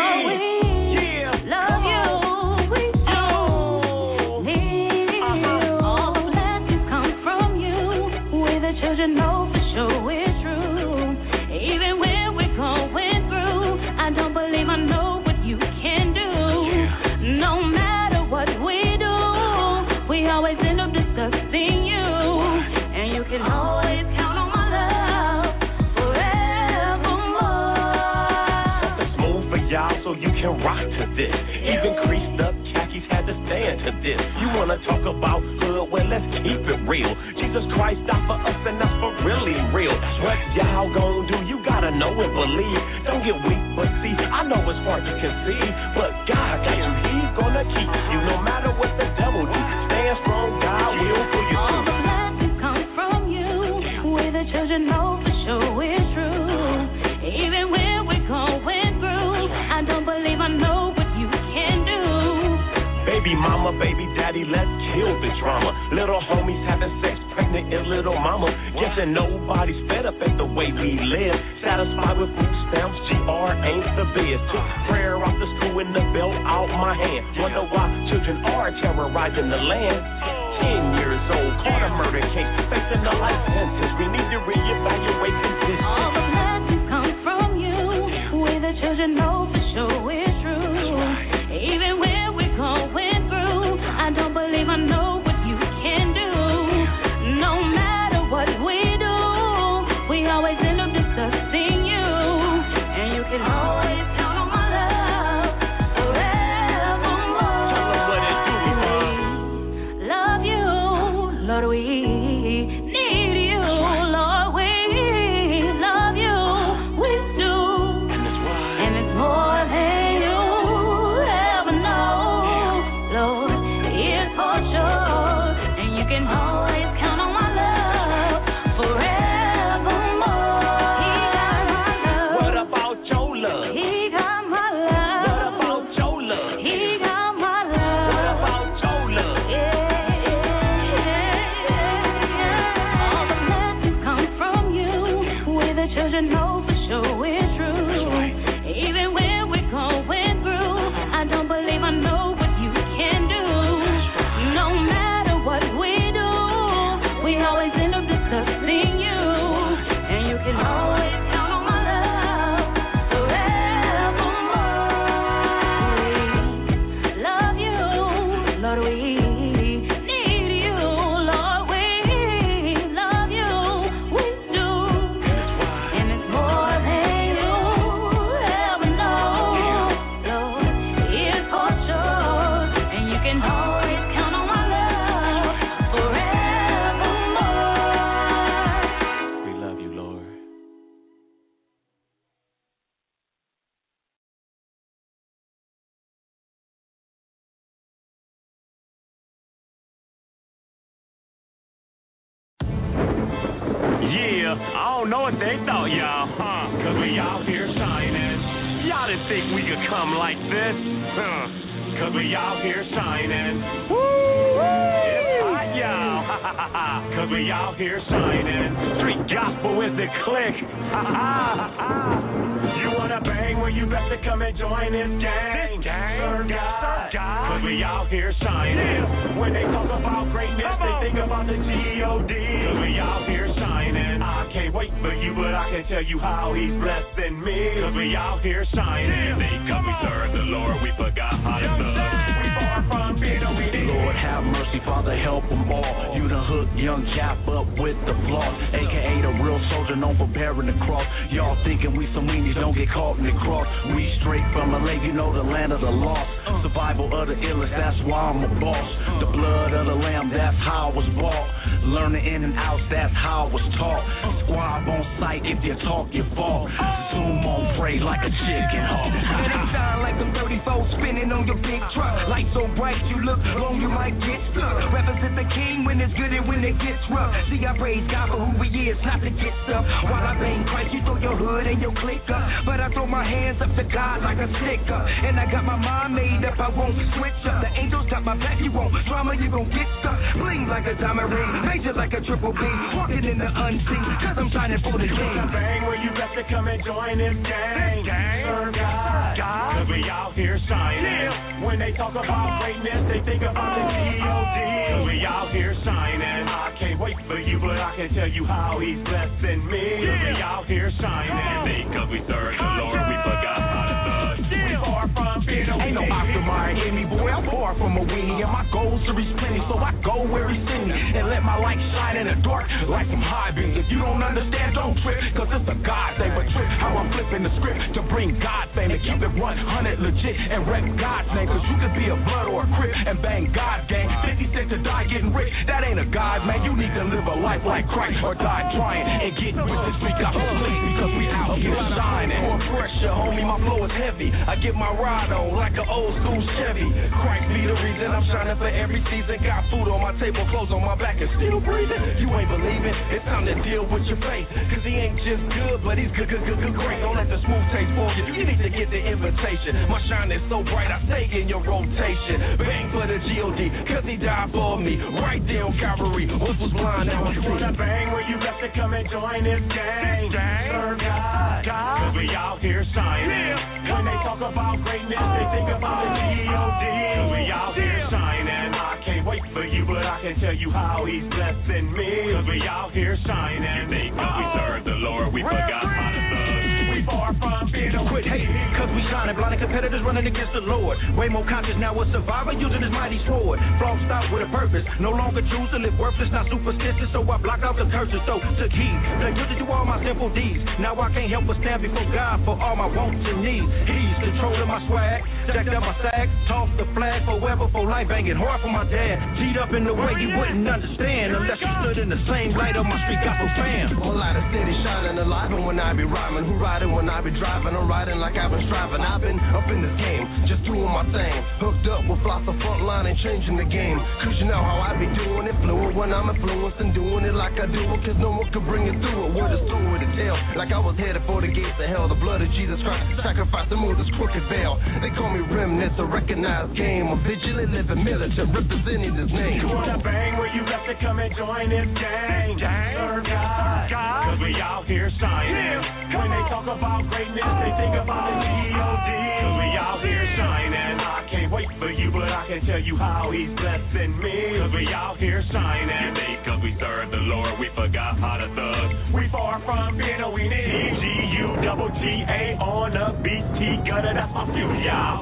yeah, love you, we do oh. need uh-huh. you. All the blessings come from you. We the children know for sure it's true. Even when we're going through, I don't believe I know what you can do. Yeah. No matter what we do, we always end up discussing you, and you can always count on my love forevermore. Something smooth for y'all so you can rock to this. Even creased up khakis had to stand to this. You wanna talk about hood? Well, let's keep it real. Jesus Christ died for us, and that's for really real. What y'all gon' do? You gotta know and believe. Don't get weak, but see, I know it's hard to conceive, but God got you. He's gonna keep you no matter what the devil do. Stand strong, God will pull you through. All the blessings come from you. We the children know for sure it's true. Even when we're going through, I don't believe I know what you can do. Baby mama, baby daddy, let's kill the drama. Little homies having sex, pregnant and little mama. Guessing nobody's fed up at the way we live. Satisfied with food stamps, G R ain't the biz. Took prayer off the screw and the belt out my hand. Wonder why children are terrorizing the land. Ten years old, caught a murder case, facing a life sentence. We need to reevaluate the distance. All the blessings come from you. We the children know for sure it's true. Even when we're going through, I don't believe I know what you can do. No matter what we do, we always end up discussing you, and you can always count on my love forevermore. Tell them what it do, we love you, Lord, we need you, Lord, we love you, we do, and it's more than you ever know, Lord, it's for sure, and you can always count on my love forevermore. He got my love. What about your love? He got my What love. about your love? He got my What love. about your love? All the blessings come from you. We the children know for sure it's true. Even when we're going through, I don't believe I know what you can do. No matter what we do, we always end up discussing you, and you can always count on my love forevermore. We love you, Lord, we need you, Lord, we love you, we do, and it's more than you ever know, Lord, it's for sure, and you can always count on my love forevermore. We love you, Lord. Yeah, I don't know what they thought, y'all, huh? Cause we out here shining. Y'all didn't think we could come like this, huh? Cause we out here shining. Woo! It's hot, y'all. Cause we out here shining. Street gospel is does it click? You wanna bang? Well, you better come and join this gang. This gang? Sir God. Cause we out here shining. When they talk about greatness, they think about the G O D. Cause we out here shining. I can't wait for you, but I can tell you how he's blessing me. Cause we out here shining. Because we serve the Lord, we forgot how to love. We far from being obedient. Lord have mercy, Father, help them all. You done hooked young Cap up with the floss, A K A the real soldier known for bearing the cross. Y'all thinking we some weenies, don't get caught in the cross. We straight from L A, you know the land of the lost. Survival of the illest, that's why I'm a boss. The blood of the lamb, that's how I was bought. Learning in and outs, that's how I was taught. Squab on sight, if you talk, you fall. Zoom on prey like a chicken hawk. And it shine like the thirty-four spinning on your big truck. Light so bright, you look long, you might get stuck. Represent the king when it's good and when it gets rough. See, I praise God for who he is, not to get stuff. While I bang Christ, you throw your hood and your click up. But I throw my hands up to God like a sticker. And I got my mind made up, I won't switch up. The angels got my back, you won't drama, you gon' get stuck. Bling like a diamond ring, major like a triple B. Walking in the unseen, cause I'm shining for the king. Bang, well, you better come and join this gang. gang. Serve God. God. Cause we out here shining. Yeah. When they talk about greatness, they think about the G O D. Cause we out here shining. I can't wait for you, but I can tell you how he's blessing me. Cause we out here shining. Because we serve the Lord, we forgot how to love. We far from being a Ain't no Octomire in me, boy, I'm far from a weenie. And my goals to reach plenty, so I go where he send me. And let my light shine in the dark like some high beams. If you don't understand, don't trip, cause it's a God thing. But trip how I'm flipping the script to bring God fame. And keep it one hundred legit and rep God's name. Cause you could be a blood or a crip and bang God's gang. fifty cents to die getting rich, that ain't a God, man. You need to live a life like Christ or die trying and get with this week out of sleep. Because we out here shining. More pressure, homie, my flow is heavy. I get my ride on like an old school Chevy. Christ be the reason I'm shining for every season. Got food on my table, clothes on my back, and still breathing. You ain't believing, it's time to deal with your faith. Cause he ain't just good, but he's good, good, good, good, great. Don't let the smooth taste for you. You need to get the invitation. My shine is so bright, I stay in your rotation. Bang for the G O D, cause he died for me. Right there on Calvary, once was blind, now I see. You wanna bang, well, you got to come and join this gang. gang. Serve God. God. Cause we out here shining. Yeah. When they talk about greatness, they think about the G O D. Cause we out here shining. I can't wait for you, but I can tell you how he's blessing me. Cause we out here shining. Because we serve the Lord, we forgot how to love. We far from being a quit hating, cause we shining. Blinding competitors running against the Lord. Way more conscious now, a survivor using his mighty sword. Flow stop with a purpose. No longer choose to live worthless, not superstitious. So I block out the curses. So to keep, the good to do all my simple deeds. Now I can't help but stand before God for all my wants and needs. He's controlling my swag, jacked up my sag, toss the flag forever for life, banging hard for my dad. Teed up in the way you wouldn't understand unless you stood in the same light of my street gospel fam. Whole lot of city shining alive, and when I be rhyming, who riding when I be driving? I'm riding like I've been striving. I've been up in this game, just doing my thing. Hooked up with lots of front line and changing the game. Cause you know how I be doing it, fluid when I'm influenced and doing it like I do it. Cause no one could bring it through it with a story to tell. Like I was headed for the gates of hell. The blood of Jesus Christ sacrificed to move this crooked veil. They call me remnants, a recognized game. A vigilant living militant representing his name. You wanna bang, well, you got to come and join this gang. gang. Serve God. God. Cause we out here shining. Yeah. When they talk about greatness, they think about the G O D. Cause we out here shining. I can't wait for you, but I can tell you how he's blessing me. Cause we out here shining. Because we serve the Lord, we forgot how to thug. We far from being a we need E G U double T A on the B T gutter, that's my fuel, y'all.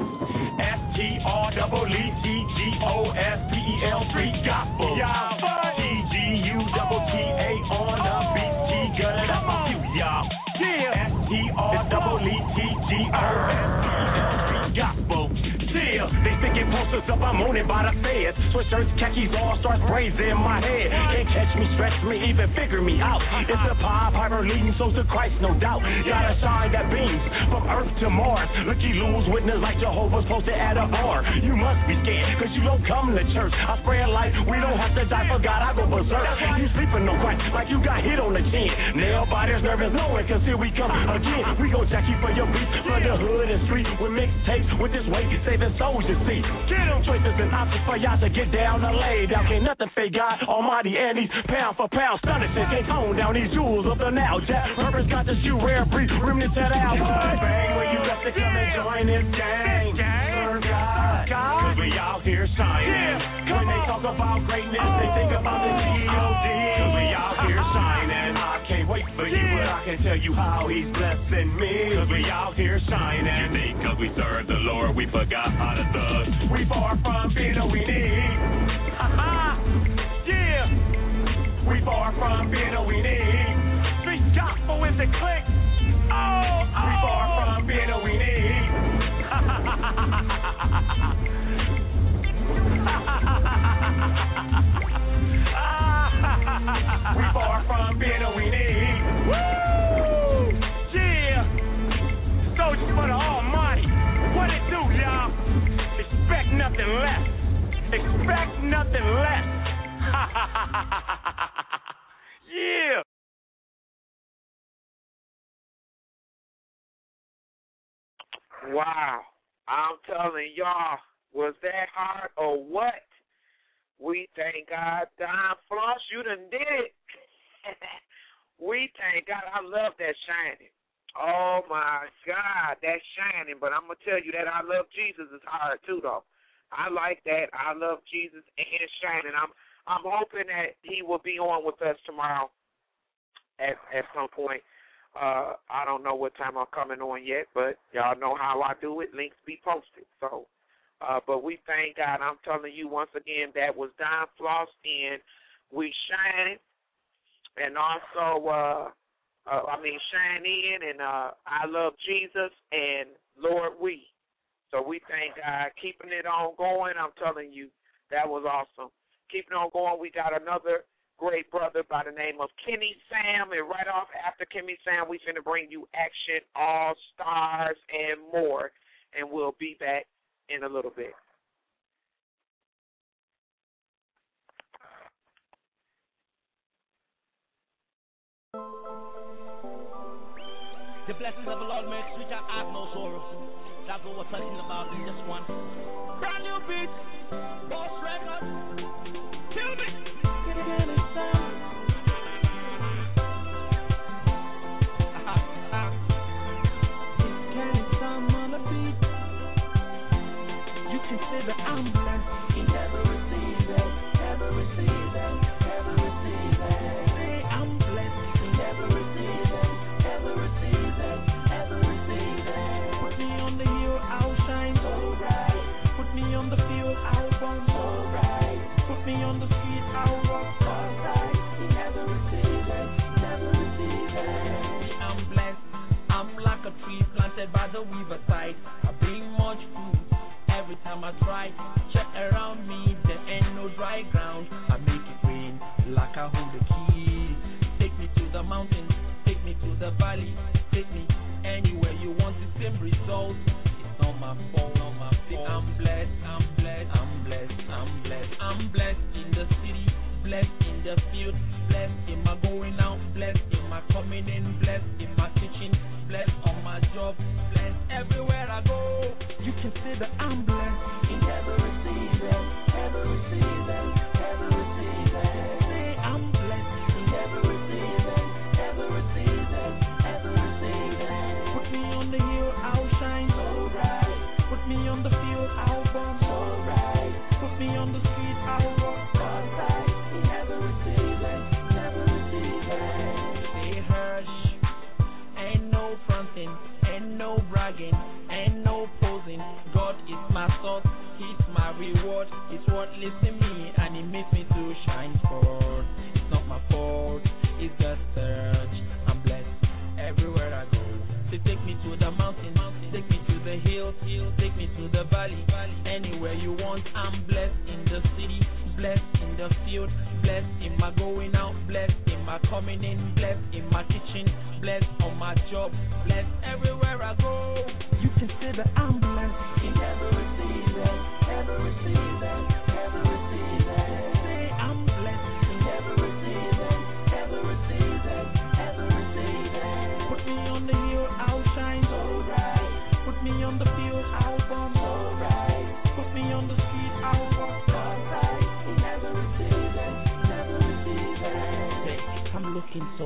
S T R double E T G O S P E L three gospel. Y'all. T G U double T A on the B T gutter, that's my fuel, y'all. Yeah. S T R double E T G O S P E L three gospel. Still, they sticking posters up, I'm on it by the feds. Sweatshirts, khakis, all stars, braids in my head. Can't catch me, stretch me, even figure me out. It's a pop, hyper leading souls to Christ, no doubt. Gotta shine that beams from Earth to Mars. Looky loos, witness like Jehovah's posted at a bar. You must be scared, cause you don't come to church. I spread light, we don't have to die for God, I go berserk. You sleeping no Christ, like you got hit on the chin. Nail biters, nervous, knowing, cause here we come again. We gon' jack you for your beats, for the hood and street. With mixtapes, with this weight, saving souls, you see. Get them choices and options for y'all to get down. down or lay down. Can't nothing fake God Almighty and these pound for pound stunners. Can't tone down these jewels of the now. Jack purpose got the shoe rare breed, remnants at out. Bang when you got to come and join this gang. Serve God, cause we out here shining. When they talk about greatness, they think about the G O D. Cause we out here shining. I can't wait for you, but I can tell you how he's blessing me. Cause we out here shining. Unique, cause we serve the Lord, we forgot how to thug. We far from being what we need. Ha-ha, yeah. We far from being what we need. Street gospel is the click. Oh, oh. We far from being what we need. We far from being what we need. Woo! Yeah. Soldiers for the Almighty. What it do, y'all? Expect nothing less. Expect nothing less. Yeah. Wow. I'm telling y'all, was that hard or what? We thank God. Don Floss, you done did it. We thank God. I love that shining. Oh, my God, that's shining. But I'm going to tell you that I love Jesus is hard, too, though. I like that. I love Jesus and shining. I'm I'm hoping that he will be on with us tomorrow at, at some point. Uh, I don't know what time I'm coming on yet, but y'all know how I do it. Links be posted. So, uh, but we thank God. I'm telling you once again, that was Don Floss and We Shine, and also, uh, uh, I mean, Shine In, and uh, I Love Jesus, and Lord We. So we thank God. Keeping it on going, I'm telling you, that was awesome. Keeping on going, we got another great brother by the name of Kenny Sam, and right off after Kenny Sam, we finna bring you Action All Stars and more, and we'll be back in a little bit. The blessings of the Lord make sweet, I have no sorrow. That's what we're talking about in this one. Brand new beat, Boss Records, kill me. You can say that I'm blessed. You never receive it, never receive it, never receive it. Say I'm blessed. You never receive it, never receive it, never receive it. Put me on the hill, I'll shine so bright. Put me on the field, I'll burn so bright. Put me on the street, I'll walk so bright. You never receive it, never receive it. I'm blessed. I'm like a tree planted by the riverside. I bring much fruit every time I try. Check around me, there ain't no dry ground. I make it rain like I hold the keys. Take me to the mountains, take me to the valley, take me anywhere you want the same results. It's not my fault, not my fault. I'm blessed, I'm blessed, I'm blessed, I'm blessed. I'm blessed in the city, blessed in the field, blessed in my going out, blessed in my coming in, blessed in my kitchen, blessed on my job, blessed everywhere I go. You can say that I'm blessed. You never receive it, never receive it, never receive it. Say I'm blessed. You never receive it, never receive it, never receive it. Put me on the hill, I'll shine so bright. Put me on the field, I'll burn so bright. Put me on the street, I'll walk so bright. You never receive it, never receive it. Say hush, ain't no fronting, ain't no bragging, ain't no posing. God is my source, He's my reward. It's what lives in me, and He makes me to shine forth. It's not my fault, it's the search. I'm blessed everywhere I go. So take me to the mountain, take me to the hills, take me to the valley, anywhere you want. I'm blessed in the city, blessed in the field, blessed in my going out, blessed in my coming in, blessed in my kitchen, blessed on my job, blessed everywhere I go. You can say that I'm blessed. You never receive it, never receive it, never receive it. Say I'm blessed. You never receive it, never receive it, never receive it. Put me on the hill, I'll shine so bright. Put me on the field, I'll burn so bright. Put me on the street, I'll walk so bright.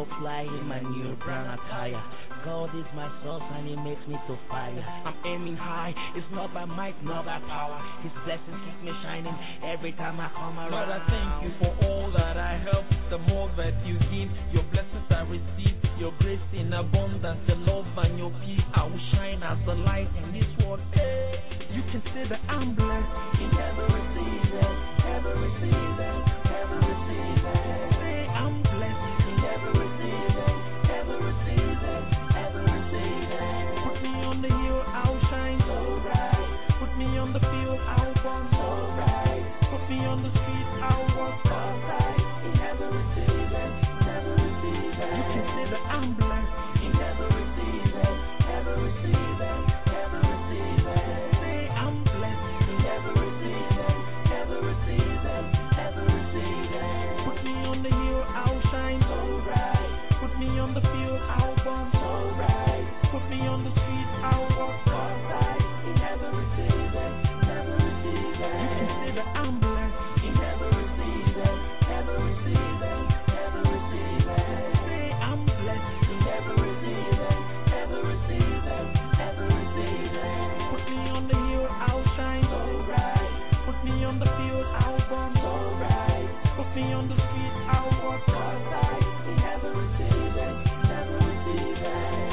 so fly in my new brown attire. God is my source and He makes me to fire. I'm aiming high, it's not by might, not by power. His blessings keep me shining every time I come around. Lord, I thank you for all that I have, the more that you give, your blessings I receive, your grace in abundance, your love and your peace. I will shine as the light in this world. Hey, you can say that I'm blessed in every season, every season, every season. Say I'm blessed in every season, every season. Put me on the hill, I'll shine so bright. Put me on the field, I'll burn so bright. Put me on the street, I'll walk so bright. In every season, every season. You can say that I'm blessed in every season, every season, every season. Say I'm blessed in every season, every season, every season. Put me on the hill, I'll shine so bright. Put me on the field, I'll burn so bright. Put me on the street, I'll walk so bright. In every season, every season. You can say that I'm blessed in every season, every season, every season. Say I'm blessed in every season, every season, every season. Put me on the hill, I'll shine so bright. Put me on the field, I'll burn so bright. Put me on the street, I'll walk so bright. In every season, every season.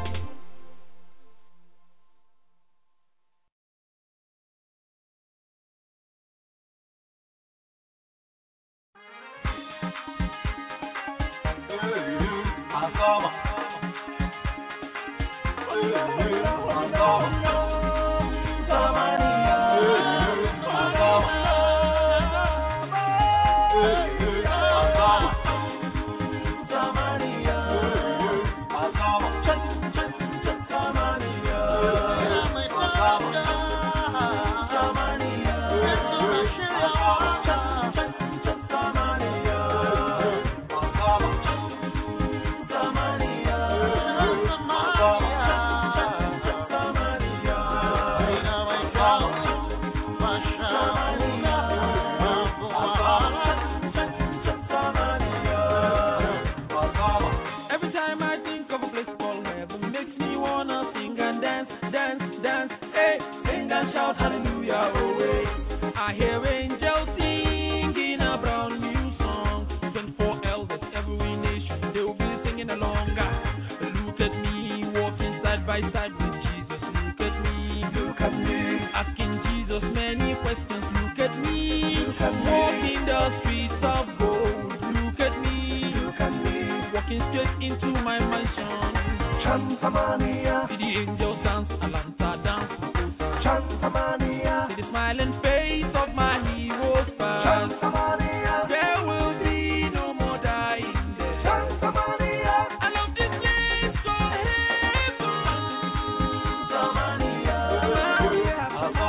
Shout hallelujah, oh way. I hear angels singing a brand new song. twenty-four elders, every nation, they will be singing along. Look at me, walking side by side with Jesus. Look at me, look at me, asking Jesus many questions. Look at me, look at me, walking the streets of gold. Look at me, look at me, walking straight into my mansion. Chantamania, see the angels dance, Atlanta dance. Chantamania, see the smiling face of my hero's past. Chantamania, there will be no more dying there. Chantamania, I love this place called heaven. Chantamania, Chantamania,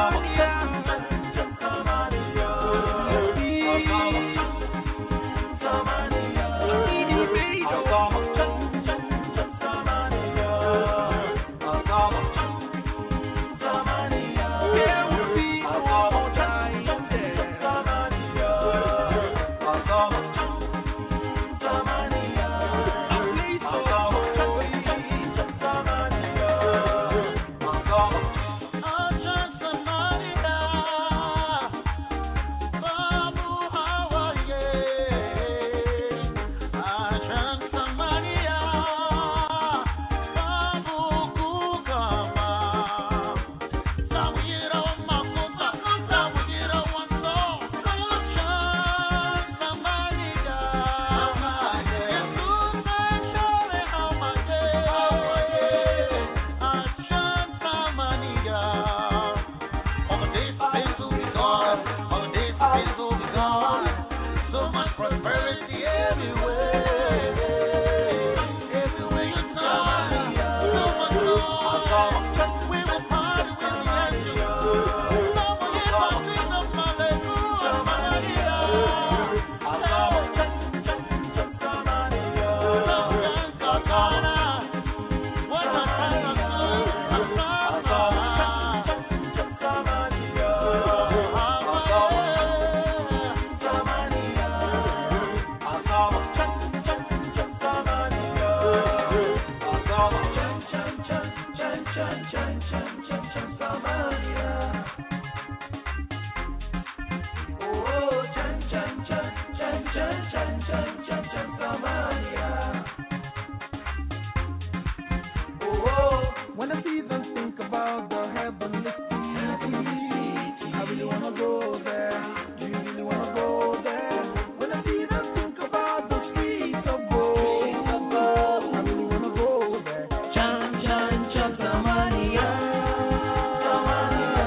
Chantamania, Chantamania. about the heavenly city. I really wanna go there. Do you really wanna go there? When I see them think about the streets of gold, I really wanna go there. Chan chan chan Tamania, Tamania,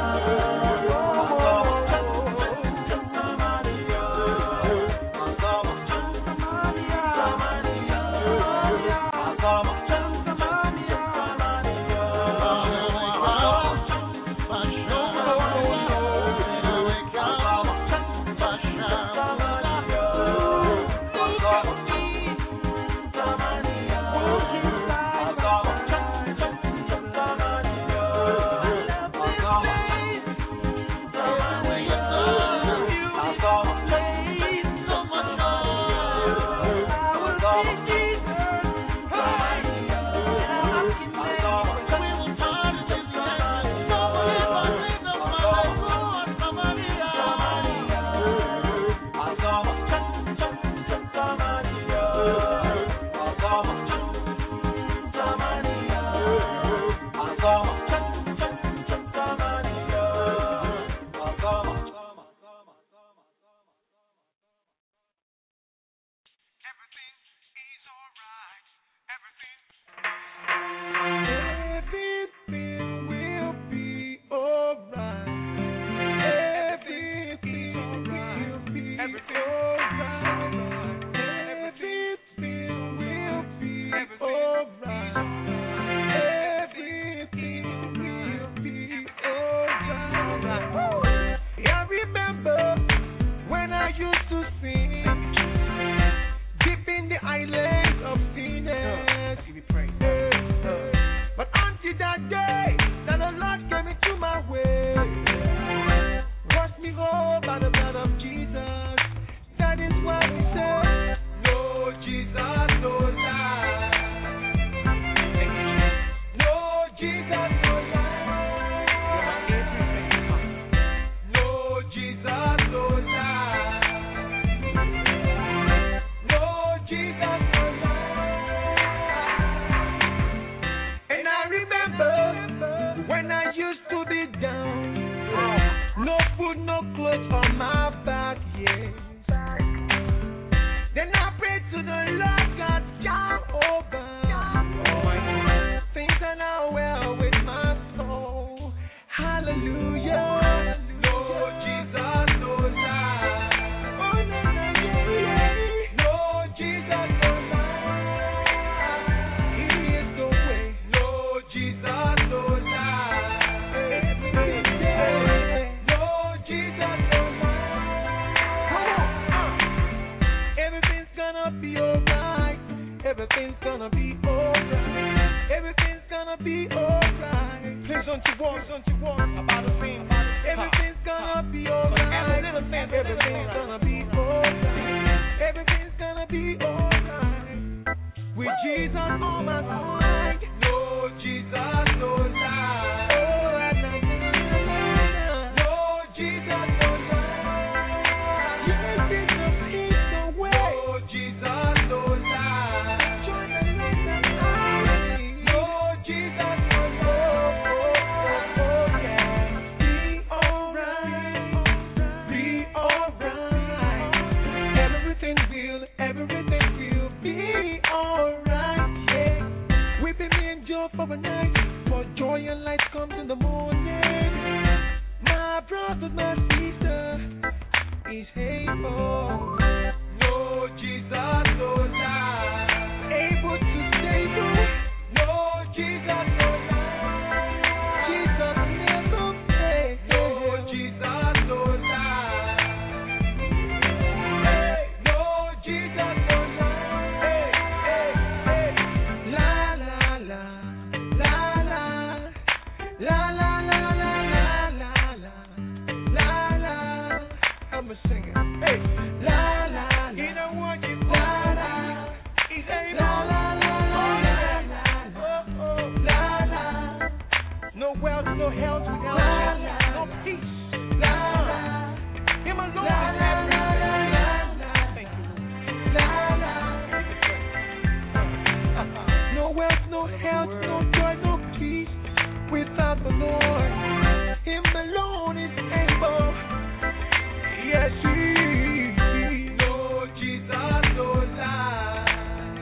without the Lord. Him alone is able. Yes, he. Lord Jesus, no lie.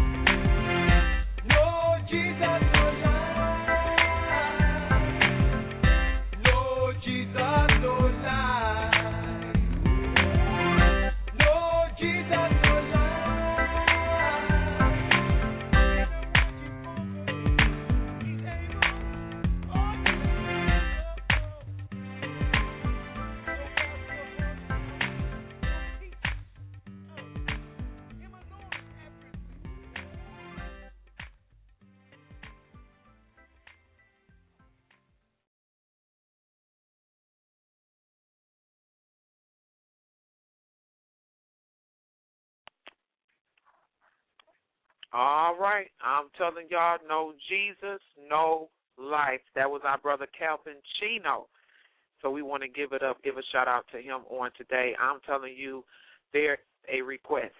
Lord Jesus, no lie. Lord Jesus, no lie. Lord Jesus, no lie. All right, I'm telling y'all, no Jesus, no life. That was our brother Calvin Chino. So we want to give it up, give a shout out to him on today. I'm telling you, there's a request.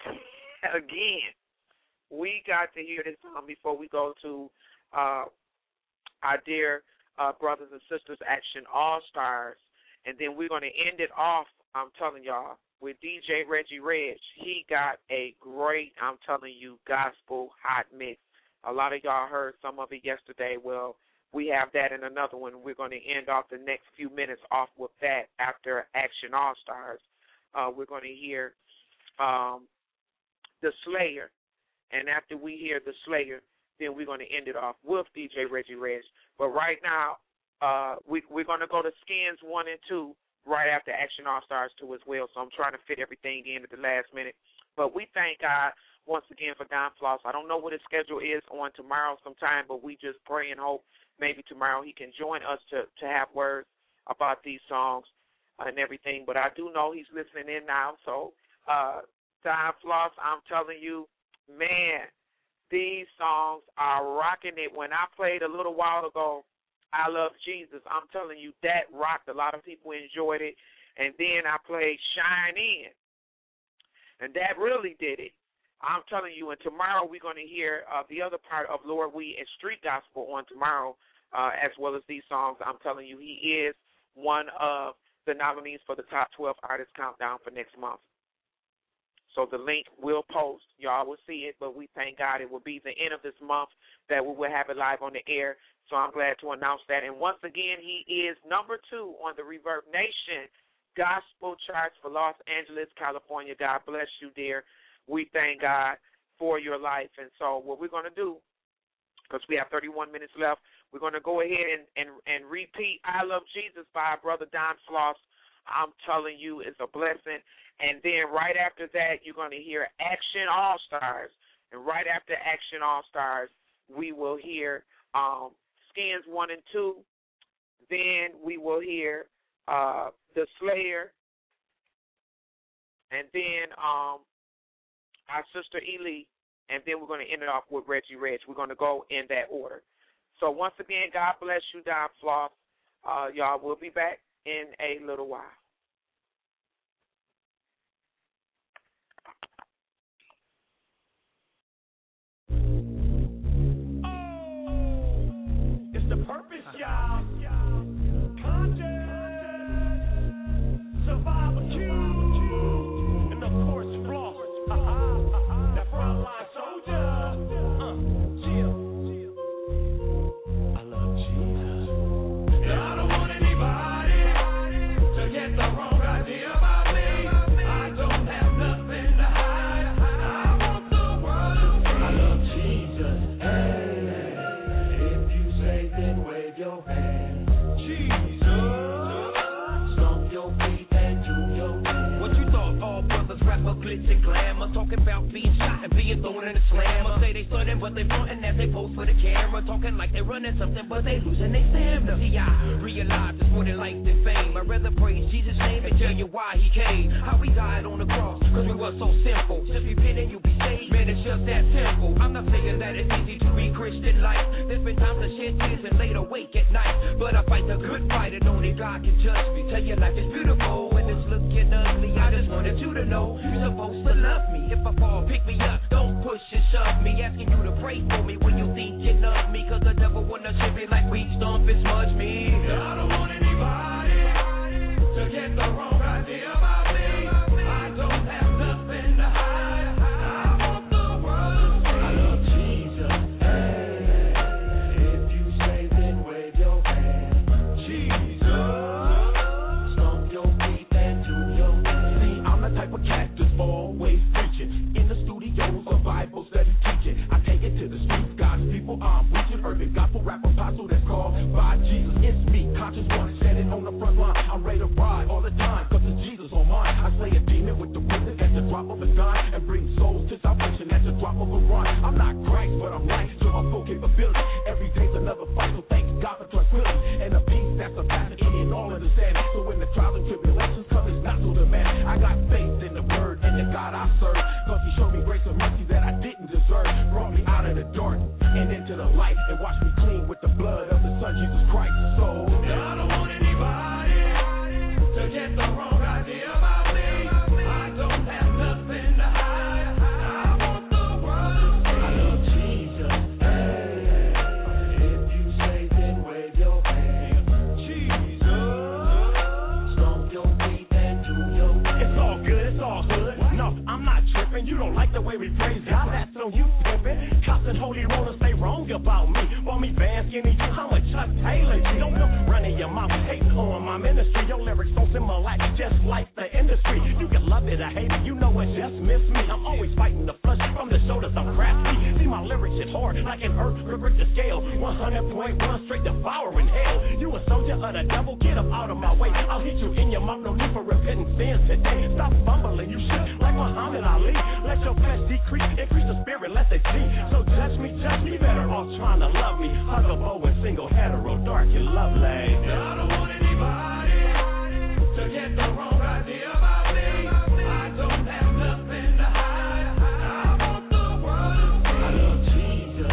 Again, we got to hear this song before we go to uh, our dear uh, brothers and sisters Action All-Stars. And then we're going to end it off, I'm telling y'all, with D J Reggie Reg. He got a great, I'm telling you, gospel hot mix. A lot of y'all heard some of it yesterday. Well, we have that in another one. We're going to end off the next few minutes off with that after Action All-Stars. Uh, we're going to hear um, The Slayer. And after we hear The Slayer, then we're going to end it off with D J Reggie Reg. But right now, uh, we, we're going to go to Skins one and two. Right after Action All-Stars two as well, so I'm trying to fit everything in at the last minute. But we thank God once again for Don Floss. I don't know what his schedule is on tomorrow sometime, but we just pray and hope maybe tomorrow he can join us to, to have words about these songs and everything. But I do know he's listening in now. So, uh, Don Floss, I'm telling you, man, these songs are rocking it. When I played a little while ago, I Love Jesus, I'm telling you, that rocked. A lot of people enjoyed it. And then I played Shine In, and that really did it. I'm telling you, and tomorrow we're going to hear uh, the other part of Lord We and Street Gospel on tomorrow, uh, as well as these songs. I'm telling you, he is one of the nominees for the Top twelve Artist Countdown for next month. So the link will post. Y'all will see it, but we thank God it will be the end of this month that we will have it live on the air. So I'm glad to announce that. And once again, he is number two on the Reverb Nation Gospel Charts for Los Angeles, California. God bless you, dear. We thank God for your life. And so what we're going to do, because we have thirty-one minutes left, we're going to go ahead and, and, and repeat I Love Jesus by our brother Don Floss. I'm telling you, it's a blessing. And then right after that, you're going to hear Action All-Stars. And right after Action All-Stars, we will hear um, Skins one and two. Then we will hear uh, The Slayer. And then um, our sister Ely. And then we're going to end it off with Reggie Reg. We're going to go in that order. So once again, God bless you, Don Floss. Uh, y'all, we'll be back in a little while. It's the purpose, y'all. Conscious, survival Q, and of course, Floss. That frontline soldier. Uh, chill. I love Jesus. And I don't want anybody to get the wrong idea about me. I don't have nothing to hide. I want the world to see. I love Jesus. Hey, if you say then wave your hand. Jesus. Stomp your feet and do your dance. What you thought all brothers rap up glitz and glamour, talking about being shot and being thrown in a slammer. Say they stunning, but they frontin' as they pose for the camera, talking like they running something, but they losing their stamina. See, I realize it's more than life than fame. I'd rather praise Jesus' name and tell you why he came, how he died on the cross, cause we were so simple. Just repent and you be saved, man, it's just that simple. I'm not saying that it's easy to be Christian life. There's been times I shed tears and laid awake at night, but I fight the good fight and only God can judge me. Tell you life is beautiful when it's looking ugly. I just wanted you to know you're supposed to love me. If I fall, pick me up, don't push and shove me. Asking you to pray for me when you thinking of me, cause the devil wanna ship me like weeds. and wash me clean with the blood of the Son Jesus Christ. So I don't want anybody to get the wrong idea about me. I don't have nothing to hide. I want the world to see. I love Jesus. Hey, if you say then wave your hand. Jesus. Stomp your feet and do your thing. It's all good, it's all good. No, I'm not tripping. You don't like the way we praise God. That's on you pimping. Cops and holy rollers say wrong about me. Want me bad, skinny, you how much Chuck Taylor? Don't come running your mouth, hate on my ministry. Your lyrics don't similar like just like the industry. You can love it or hate it, you know it just miss me. I'm always fighting the flush from the shoulders, I'm crafty. See my lyrics is hard, like an earth, rip the scale. one hundred point one straight devouring hell. You a soldier of the devil, get up out of my way. I'll hit you in your mouth, no need for repenting sins today. Stop fumbling, you should, like Muhammad Ali. Let your flesh decrease, increase the spirit, let they see. So judge me, judge me, better off trying to love me. Hug a bow and single, hetero, dark and lovely. I don't want anybody to get the wrong idea about me. I don't have nothing to hide. I want the world to see. I love Jesus.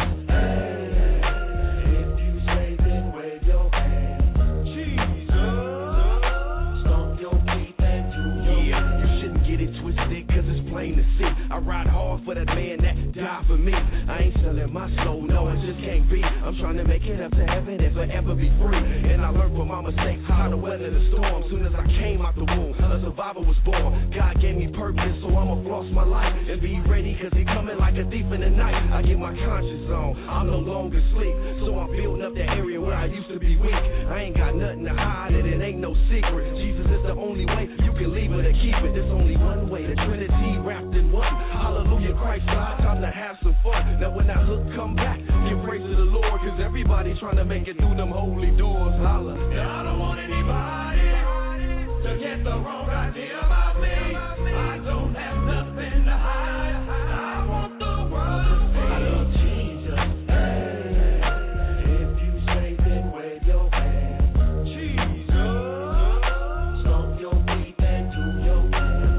Hey, if you say then wave your hand. Jesus. Stomp your feet and do your yeah, thing. You shouldn't get it twisted, cause it's plain to see. I ride hard for that man that died for me. I ain't selling my soul, no, it just can't be. I'm trying to make it up to heaven and forever be free. And I learned from my mistakes how to weather the storm. Soon as I came out the womb, a survivor was born. God gave me purpose, so I'ma floss my life and be ready, cause he coming like a thief in the night. I get my conscience on, I'm no longer sleep. So I'm building up that area where I used to be weak. I ain't got nothing to hide, and it ain't no secret. Jesus is the only way you can leave it or keep it. There's only one way, the Trinity wrapped in one. Hallelujah, Christ died, time to have some fun. Now when that hook come back, give praise to the Lord, cause everybody trying to make it through them holy doors. Holla. I don't want anybody to get the wrong idea about me. I don't have nothing to hide. I want the world to see. I love Jesus. Hey, if you say then wave your hand. Jesus. Stomp your feet and do your thing.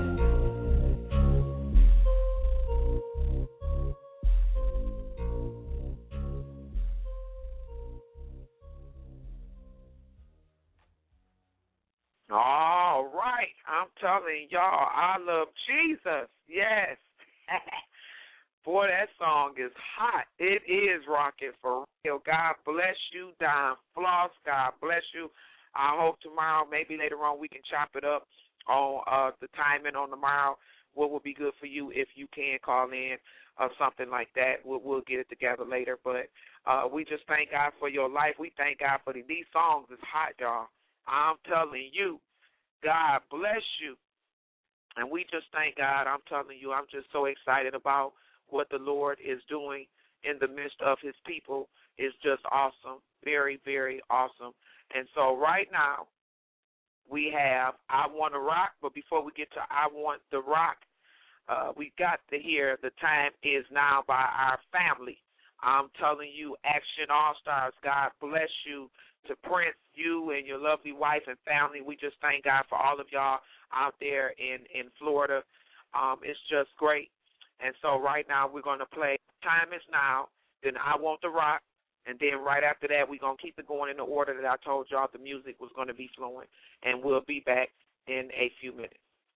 All right, I'm telling y'all, I love Jesus. Yes. Boy, that song is hot. It is rocking for real. God bless you, Don Floss. God bless you. I hope tomorrow, maybe later on, we can chop it up on uh, the timing on tomorrow. What would be good for you if you can call in or something like that. We'll, we'll get it together later. But uh, we just thank God for your life. We thank God for the, these songs. Is hot, y'all. I'm telling you, God bless you. And we just thank God. I'm telling you, I'm just so excited about what the Lord is doing in the midst of his people. It's just awesome, very, very awesome. And so right now we have I Want to Rock, but before we get to I Want to Rock, uh, we got to hear The Time Is Now by our family. I'm telling you, Action All-Stars, God bless you. To Prince, you and your lovely wife and family, we just thank God for all of y'all out there in, in Florida. Um, it's just great. And so right now we're going to play Time Is Now, then I Want to Rock, and then right after that we're going to keep it going in the order that I told y'all the music was going to be flowing. And we'll be back in a few minutes.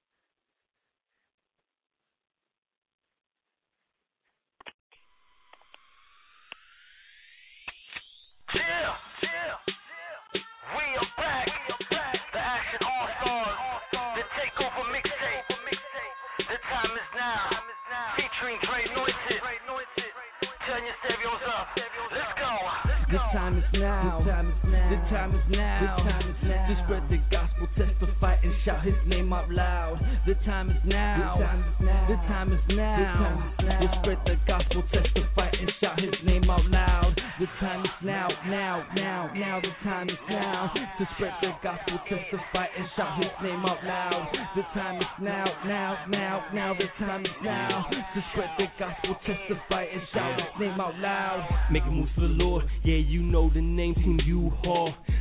Yeah, yeah. We are back, the Action All-Stars, the Takeover Mixtape, the time is now, featuring Dre Noises, turn your stereos up, let's go. The time is now, the time is now, to spread the gospel, testify and shout his name out loud. The time is now, the time is now, to spread the gospel, testify and shout his name out loud. The time is now, now, now, now, the time is now, to spread the gospel, testify and shout his name out loud. The time is now, now, now, now, the time is now, to spread the gospel, testify and shout his name out loud. Making moves for the Lord, yeah, you know the name, Team U-Haul.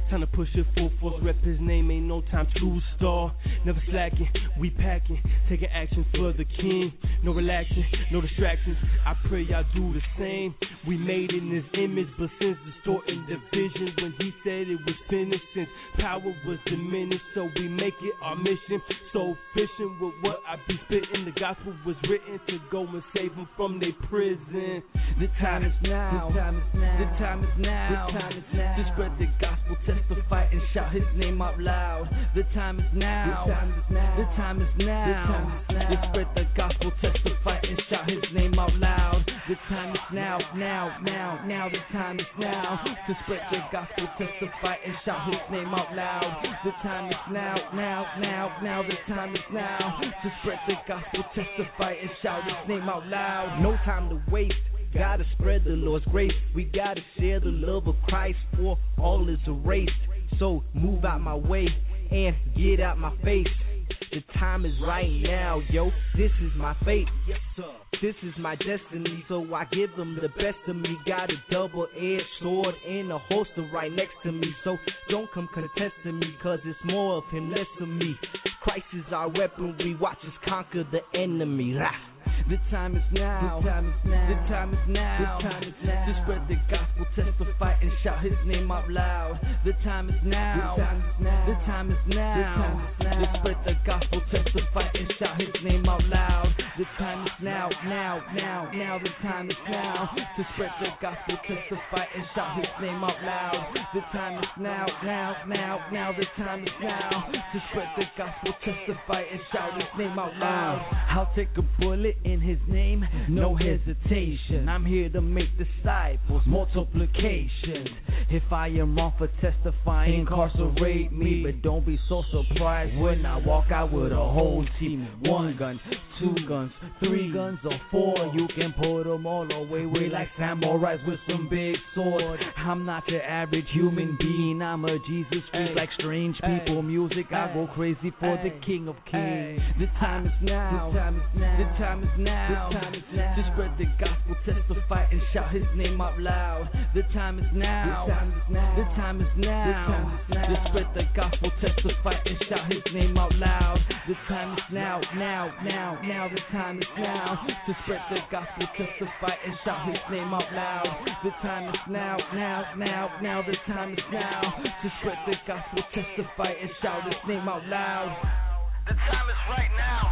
Time to push it full force, rep his name, ain't no time to stall. Never slacking, we packing, taking action for the king. No relaxing, no distractions, I pray y'all do the same. We made in his image, but since distorting the vision, when he said it was finished, since power was diminished, so we make it our mission. So fishing with what I be spitting, the gospel was written to go and save them from their prison. The time is now, the time is now, the time is now, the time is now. To spread the gospel, testify and shout his name out loud. The time is now, the time is now, the time is now. To spread the gospel, testify and shout his name out loud. The time is now, now, now, now. The time is now to spread the gospel, testify and shout his name out loud. The time is now, now, now, now. The time is now to spread the gospel, testify and shout his name out loud. No time to waste. Gotta spread the Lord's grace. We gotta share the love of Christ, for all is erased. So move out my way and get out my face. The time is right now, yo. This is my fate. This is my destiny, so I give them the best of me. Got a double-edged sword and a holster right next to me. So don't come contesting me, cause it's more of him, less of me. Christ is our weapon, we watch us conquer the enemy. Rah. The time is now. The time is now. The time is now. The time is now. To spread the gospel, testify and shout his name out loud. The time is now. The time is now. The time is now. To spread the gospel, testify and shout his name out loud. The time is now. Now, now, now. The time is now. To spread the gospel, testify and shout his name out loud. The time is now. Now, now, now. The time is now. To spread the gospel, testify and shout his name out loud. I'll take a bullet in his name, no hesitation. I'm here to make disciples, multiplication. If I am wrong for testifying, incarcerate me, but don't be so surprised when I walk out with a whole team. One gun, two guns, three guns, or four. You can put them all away, way like samurais with some big sword. I'm not your average human being, I'm a Jesus freak. Like strange people, music, I go crazy for the King of Kings. The time is now. The time is now. The time is now. The time is now to spread the gospel, testify and shout his name out loud. The time is now. The time is now. The time is now to spread the gospel, testify and shout his name out loud. The time is now, now, now, now. The time is now to spread the gospel, testify and shout his name out loud. The time is now, now, now, now. The time is now to spread the gospel, testify and shout his name out loud. The time is right now.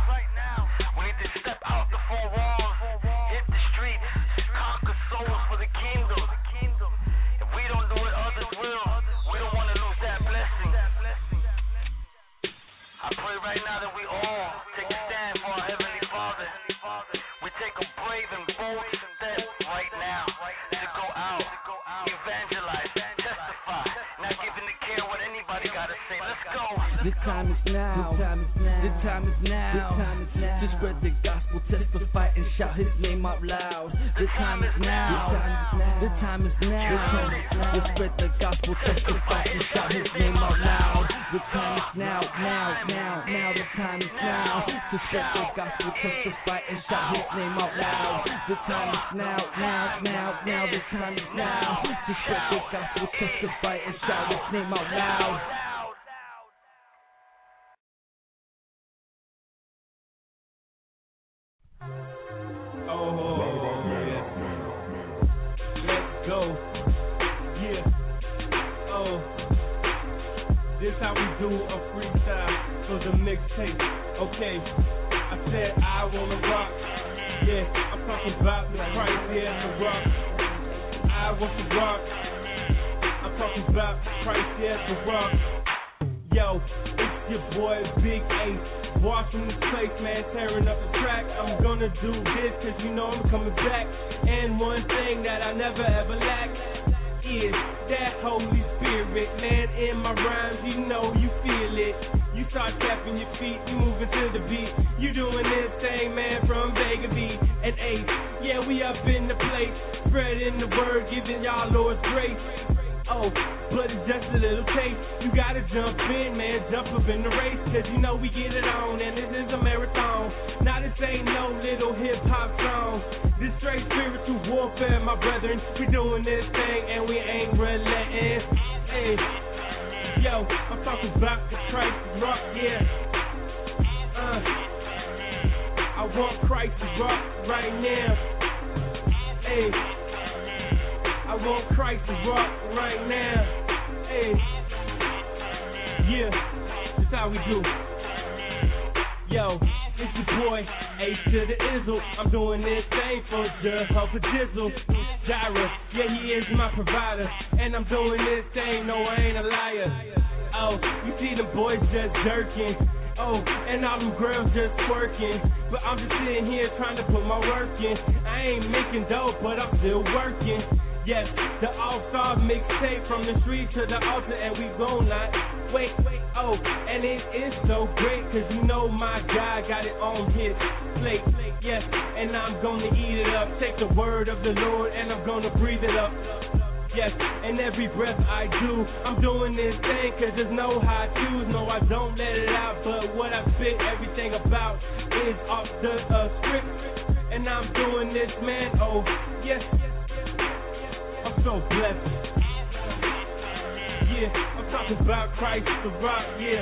We need to step out the four walls, hit the streets, conquer souls for the kingdom. If we don't do it, others will. We don't want to lose that blessing. I pray right now that we all take a stand for our Heavenly Father. We take a brave and bold step right now to go out, evangelize, testify, not giving a care what anybody got to say. Let's go. The time is now. The time is now. The time is now. The time is now to spread the gospel, testify and shout his name out loud. The time is now. The time is now to spread the gospel, testify and shout his name out loud. The time is now, now, now, now. The time is now to spread the gospel, testify and shout his name out loud. The time is now, now, now, now. The time is now to spread the gospel, testify and shout his name out loud. Oh, yeah. Let's go. Yeah. Oh. This how we do a freestyle for the mixtape. Okay. I said I wanna rock. Yeah, I'm talking about the Christ, yeah, to rock. I want to rock. I'm talking about Christ, yeah, to rock. Yo, it's your boy Big Ace. Walking this place, man, tearing up the track. I'm gonna do this cause you know I'm coming back. And one thing that I never ever lack is that Holy Spirit, man, in my rhymes, you know you feel it. You start tapping your feet, you moving to the beat. You doing this thing, man, from Vega B and Ace. Yeah, we up in the place, spreading the word, giving y'all Lord's grace. Oh, but it's just a little taste. You gotta jump in, man, jump up in the race. Cause you know we get it on, and this is a marathon. Now this ain't no little hip-hop song. This straight spiritual warfare, my brethren. We doing this thing, and we ain't relenting. Hey, Yo, I'm talking about the Christ rock, yeah. Uh, I want Christ to rock right now. Hey, I want Christ to rock right now. Hey, yeah, that's how we do. Yo, it's your boy, A to the Izzle. I'm doing this thing for Jehovah Jizzle. Jireh, yeah, he is my provider. And I'm doing this thing, no, I ain't a liar. Oh, you see the boys just jerking. Oh, and all them girls just twerking. But I'm just sitting here trying to put my work in. I ain't making dope, but I'm still working. Yes, the all-star mixtape from the street to the altar, and we gon' not wait, wait, oh, and it is so great, cause you know my God got it on his plate, yes, and I'm gonna eat it up, take the word of the Lord, and I'm gonna breathe it up, yes, and every breath I do, I'm doing this thing, cause there's no how I choose, no, I don't let it out, but what I spit everything about is off the uh, script, and I'm doing this, man, oh, yes, I'm so blessed. Yeah, I'm talking about Christ the rock, yeah.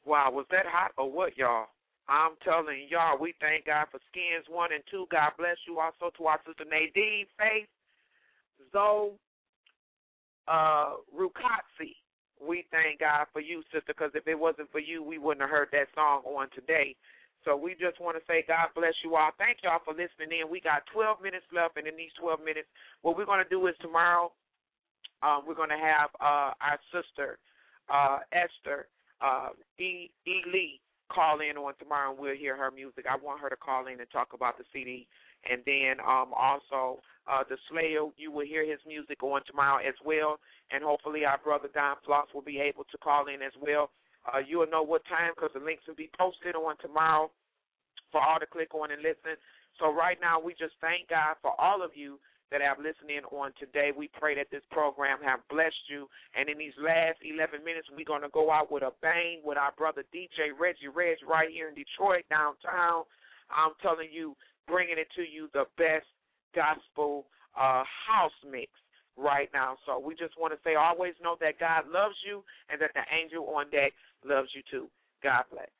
Wow, was that hot or what, y'all? I'm telling y'all, we thank God for Skins one and two. God bless you. Also to our sister Nadine, Faith, Zoe, uh, Rukatsi. We thank God for you, sister, because if it wasn't for you, we wouldn't have heard that song on today. So we just want to say God bless you all. Thank y'all for listening in. We got twelve minutes left, and in these twelve minutes, what we're going to do is tomorrow um, we're going to have uh, our sister, uh, Esther uh, E. E. Lee, call in on tomorrow, and we'll hear her music. I want her to call in and talk about the C D. And then um, also uh, the Slayer, you will hear his music on tomorrow as well. And hopefully our brother Don Floss will be able to call in as well. Uh, you will know what time because the links will be posted on tomorrow for all to click on and listen. So right now we just thank God for all of you that have listened in on today. We pray that this program have blessed you. And in these last eleven minutes, we're going to go out with a bang with our brother D J Reggie Reg right here in Detroit, downtown. I'm telling you, bringing it to you the best gospel uh, house mix right now. So we just want to say always know that God loves you and that the angel on deck loves you too. God bless.